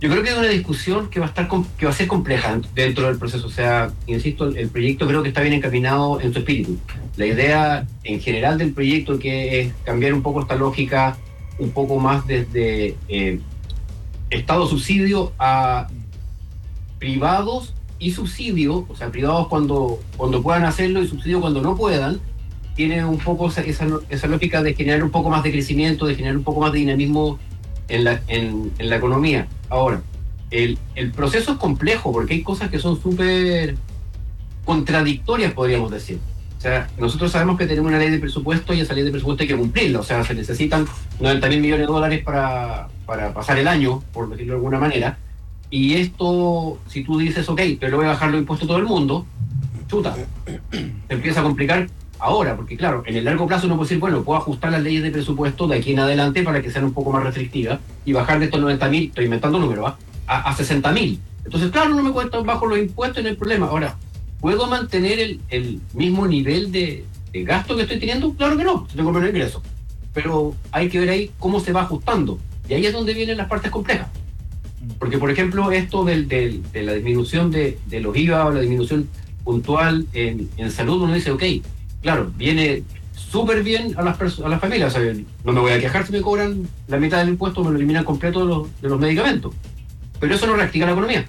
Yo creo que es una discusión que va a estar que va a ser compleja dentro del proceso. O sea, insisto, el proyecto creo que está bien encaminado en su espíritu. La idea en general del proyecto, que es cambiar un poco esta lógica, un poco más desde eh, Estado subsidio a privados y subsidio, o sea, privados cuando, cuando puedan hacerlo y subsidio cuando no puedan, tiene un poco esa, esa, esa lógica de generar un poco más de crecimiento, de generar un poco más de dinamismo en la, en, en la economía. Ahora, el, el proceso es complejo porque hay cosas que son súper contradictorias, podríamos decir. O sea, nosotros sabemos que tenemos una ley de presupuesto y esa ley de presupuesto hay que cumplirla. O sea, se necesitan noventa mil millones de dólares para, para pasar el año, por decirlo de alguna manera. Y esto, si tú dices, ok, pero le voy a bajar los impuestos a todo el mundo, chuta, se empieza a complicar ahora, porque claro, en el largo plazo uno puede decir, bueno, puedo ajustar las leyes de presupuesto de aquí en adelante para que sean un poco más restrictivas y bajar de estos noventa mil, estoy inventando números, ¿eh? a, a sesenta mil. Entonces, claro, no me cuesta bajo los impuestos, no hay problema. Ahora, ¿puedo mantener el, el mismo nivel de, de gasto que estoy teniendo? Claro que no, tengo menos ingresos. Pero hay que ver ahí cómo se va ajustando. Y ahí es donde vienen las partes complejas. Porque, por ejemplo, esto del, del, de la disminución de, de los I V A o la disminución puntual en, en salud, uno dice, ok, claro, viene súper bien a las a las familias. O sea, no me voy a quejar si me cobran la mitad del impuesto, me lo eliminan completo de los, de los medicamentos. Pero eso no reactiva la economía.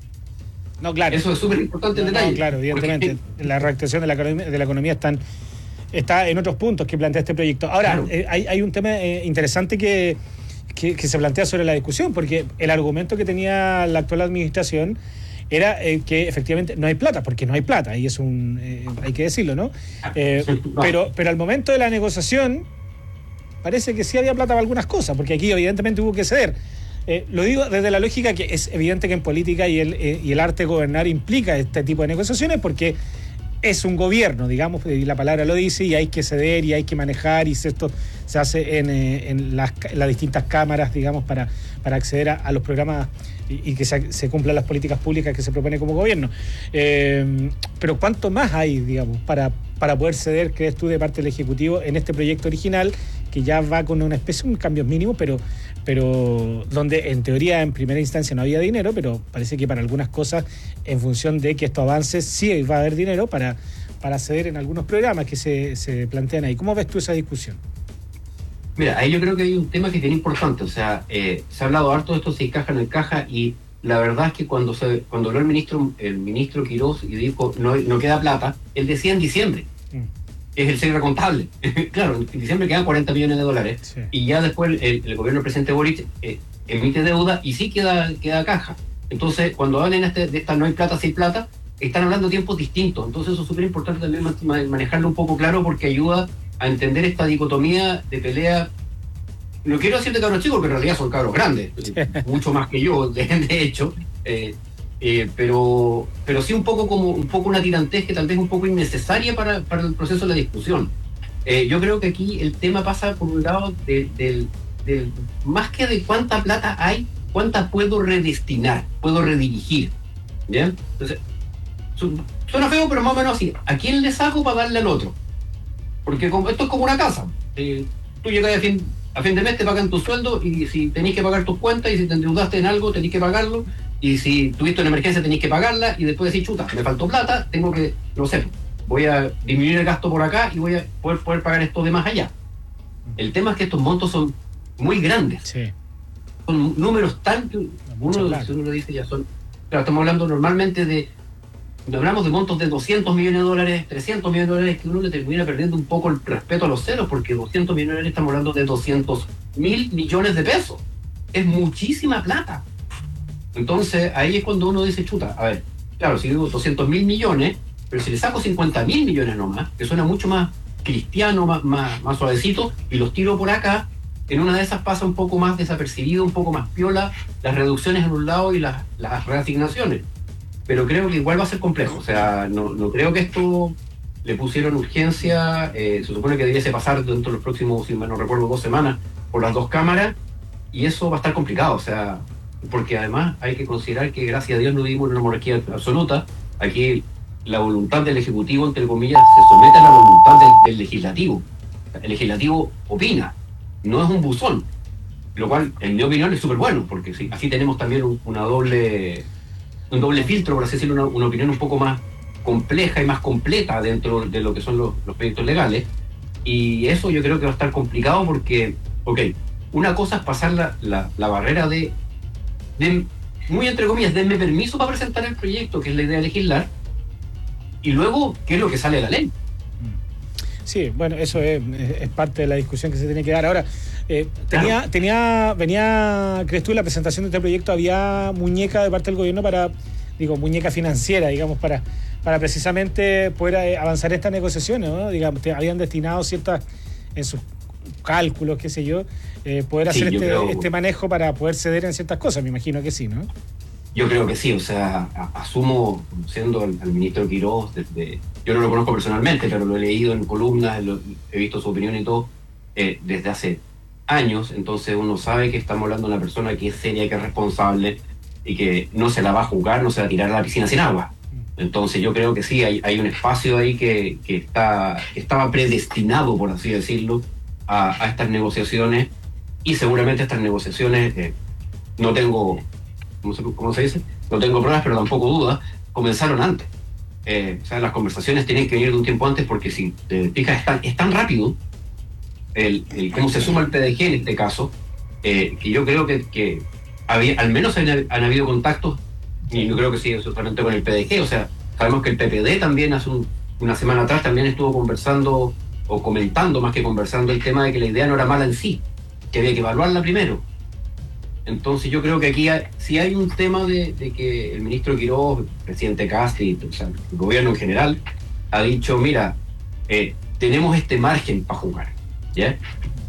No, claro. Eso es súper importante no, el detalle. No, claro, evidentemente. Porque la reactivación de la economía, de la economía están, está en otros puntos que plantea este proyecto. Ahora, claro. eh, hay, hay un tema eh, interesante que, que, que se plantea sobre la discusión, porque el argumento que tenía la actual administración era eh, que efectivamente no hay plata, porque no hay plata, y es un eh, hay que decirlo, ¿no? Eh, pero, pero al momento de la negociación parece que sí había plata para algunas cosas, porque aquí evidentemente hubo que ceder. Eh, lo digo desde la lógica que es evidente que en política y el, eh, y el arte de gobernar implica este tipo de negociaciones, porque es un gobierno, digamos, y la palabra lo dice, y hay que ceder y hay que manejar, y esto se hace en, eh, en, las, en las distintas cámaras, digamos, para, para acceder a, a los programas y, y que se, se cumplan las políticas públicas que se propone como gobierno. Eh, pero ¿cuánto más hay, digamos, para, para poder ceder, crees tú, de parte del Ejecutivo en este proyecto original, que ya va con una especie de cambios mínimos, pero, pero donde en teoría en primera instancia no había dinero, pero parece que para algunas cosas, en función de que esto avance, sí va a haber dinero para, para ceder en algunos programas que se, se plantean ahí? ¿Cómo ves tú esa discusión? Mira, ahí yo creo que hay un tema que es bien importante. O sea, eh, se ha hablado harto de esto, si encaja o no encaja, y la verdad es que cuando se cuando habló el ministro el ministro Quirós y dijo no, no queda plata, él decía en diciembre, mm. es el cierre contable. Claro, en diciembre quedan cuarenta millones de dólares, sí. Y ya después el, el gobierno del presidente Boric eh, emite deuda y sí queda, queda caja. Entonces, cuando hablan este, de esta no hay plata, sí hay plata, están hablando de tiempos distintos. Entonces eso es súper importante también manejarlo un poco claro, porque ayuda a entender esta dicotomía de pelea. No quiero decir de cabros chicos, porque en realidad son cabros grandes, mucho más que yo, de, de hecho, eh, eh, pero pero sí un poco como un poco una tirantez que tal vez es un poco innecesaria para, para el proceso de la discusión. Eh, yo creo que aquí el tema pasa por un lado de, de, de, de más que de cuánta plata hay, cuánta puedo redestinar, puedo redirigir. ¿Bien? Entonces, suena feo, pero más o menos así. ¿A quién le saco para darle al otro? Porque como, esto es como una casa. Eh, tú llegas a fin, a fin de mes, te pagan tu sueldo, y si tenés que pagar tus cuentas, y si te endeudaste en algo, tenés que pagarlo, y si tuviste una emergencia, tenés que pagarla, y después decís, chuta, me faltó plata, tengo que, no sé, voy a disminuir el gasto por acá y voy a poder, poder pagar esto de más allá. El tema es que estos montos son muy grandes. Sí. Son números tan... Uno, si uno lo dice, ya son... Claro, estamos hablando normalmente de... Hablamos de montos de doscientos millones de dólares, trescientos millones de dólares, que uno le termina perdiendo un poco el respeto a los ceros, porque doscientos millones de dólares, estamos hablando de doscientos mil millones de pesos. Es muchísima plata. Entonces, ahí es cuando uno dice, chuta, a ver, claro, si digo doscientos mil millones, pero si le saco cincuenta mil millones nomás, que suena mucho más cristiano, más, más, más suavecito, y los tiro por acá, en una de esas pasa un poco más desapercibido, un poco más piola, las reducciones en un lado y las, las reasignaciones. Pero creo que igual va a ser complejo. O sea, no, no creo que esto le pusieron urgencia. Eh, se supone que debiese pasar dentro de los próximos, si mal no recuerdo, dos semanas por las dos cámaras, y eso va a estar complicado. O sea, porque además hay que considerar que, gracias a Dios, no vivimos en una monarquía absoluta. Aquí la voluntad del Ejecutivo, entre comillas, se somete a la voluntad del, del Legislativo. El Legislativo opina, no es un buzón. lo cual, en mi opinión, es súper bueno, porque sí, así tenemos también un, una doble, un doble filtro, por así decirlo, una, una opinión un poco más compleja y más completa dentro de lo que son los, los proyectos legales. Y eso yo creo que va a estar complicado porque, ok, una cosa es pasar la, la, la barrera de, de, muy entre comillas, denme permiso para presentar el proyecto, que es la idea de legislar, y luego, ¿qué es lo que sale de la ley? Sí, bueno, eso es, es parte de la discusión que se tiene que dar. Ahora, eh, tenía, claro. tenía, venía, ¿crees tú, en la presentación de este proyecto había muñeca de parte del gobierno para, digo, muñeca financiera, digamos, para, para precisamente poder avanzar estas negociaciones, ¿no? Digamos, te habían destinado ciertas, en sus cálculos, qué sé yo, eh, poder hacer sí, este, creo, este manejo para poder ceder en ciertas cosas, me imagino que sí, ¿no? Yo creo que sí, o sea, a, asumo, conociendo al, al ministro Quirós, desde, yo no lo conozco personalmente, pero lo he leído en columnas, lo, he visto su opinión y todo, eh, desde hace años, entonces uno sabe que estamos hablando de una persona que es seria, que es responsable y que no se la va a jugar, no se va a tirar a la piscina sin agua. Entonces yo creo que sí, hay, hay un espacio ahí que, que, está, que estaba predestinado, por así decirlo, a, a estas negociaciones, y seguramente estas negociaciones, eh, no tengo... ¿Cómo se, ¿Cómo se dice? No tengo pruebas, pero tampoco dudas, comenzaron antes. Eh, o sea, las conversaciones tienen que venir de un tiempo antes, porque si te fijas, es tan, es tan rápido el, el cómo se suma el P D G en este caso, eh, que yo creo que, que había, al menos han, han habido contactos, y yo creo que sí, solamente con el P D G. O sea, sabemos que el P P D también hace un, una semana atrás también estuvo conversando, o comentando más que conversando, el tema de que la idea no era mala en sí, que había que evaluarla primero. Entonces yo creo que aquí hay, sí hay un tema de, de que el ministro Quirós, el presidente Castri, o sea, el gobierno en general, ha dicho, mira, eh, tenemos este margen para jugar, ¿ya?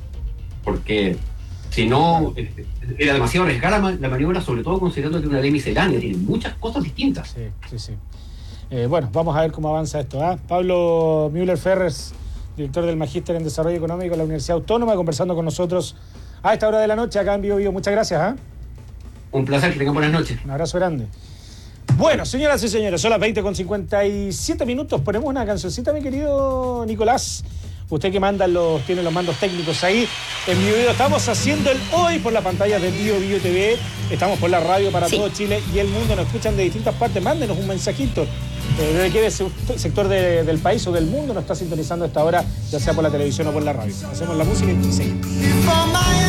Porque si no, eh, era demasiado arriesgada la, la maniobra, sobre todo considerando que es una ley miscelánea, tiene muchas cosas distintas. Sí, sí, sí. Eh, bueno, vamos a ver cómo avanza esto. ¿eh? Pablo Müller Ferres, director del Magíster en Desarrollo Económico de la Universidad Autónoma, conversando con nosotros a esta hora de la noche, acá en Bio Bio. Muchas gracias. ¿eh? Un placer, que tengan buenas noches. Un abrazo grande. Bueno, señoras y señores, son las veinte con cincuenta y siete minutos. Ponemos una cancioncita, mi querido Nicolás. Usted que manda los, tiene los mandos técnicos ahí en Bio Bio. Estamos haciendo el hoy por la pantalla de Bio Bio T V. Estamos por la radio para sí. todo Chile y el mundo. Nos escuchan de distintas partes. Mándenos un mensajito. Eh, desde qué sector de, del país o del mundo nos está sintonizando a esta hora, ya sea por la televisión o por la radio. Hacemos la música y seguimos.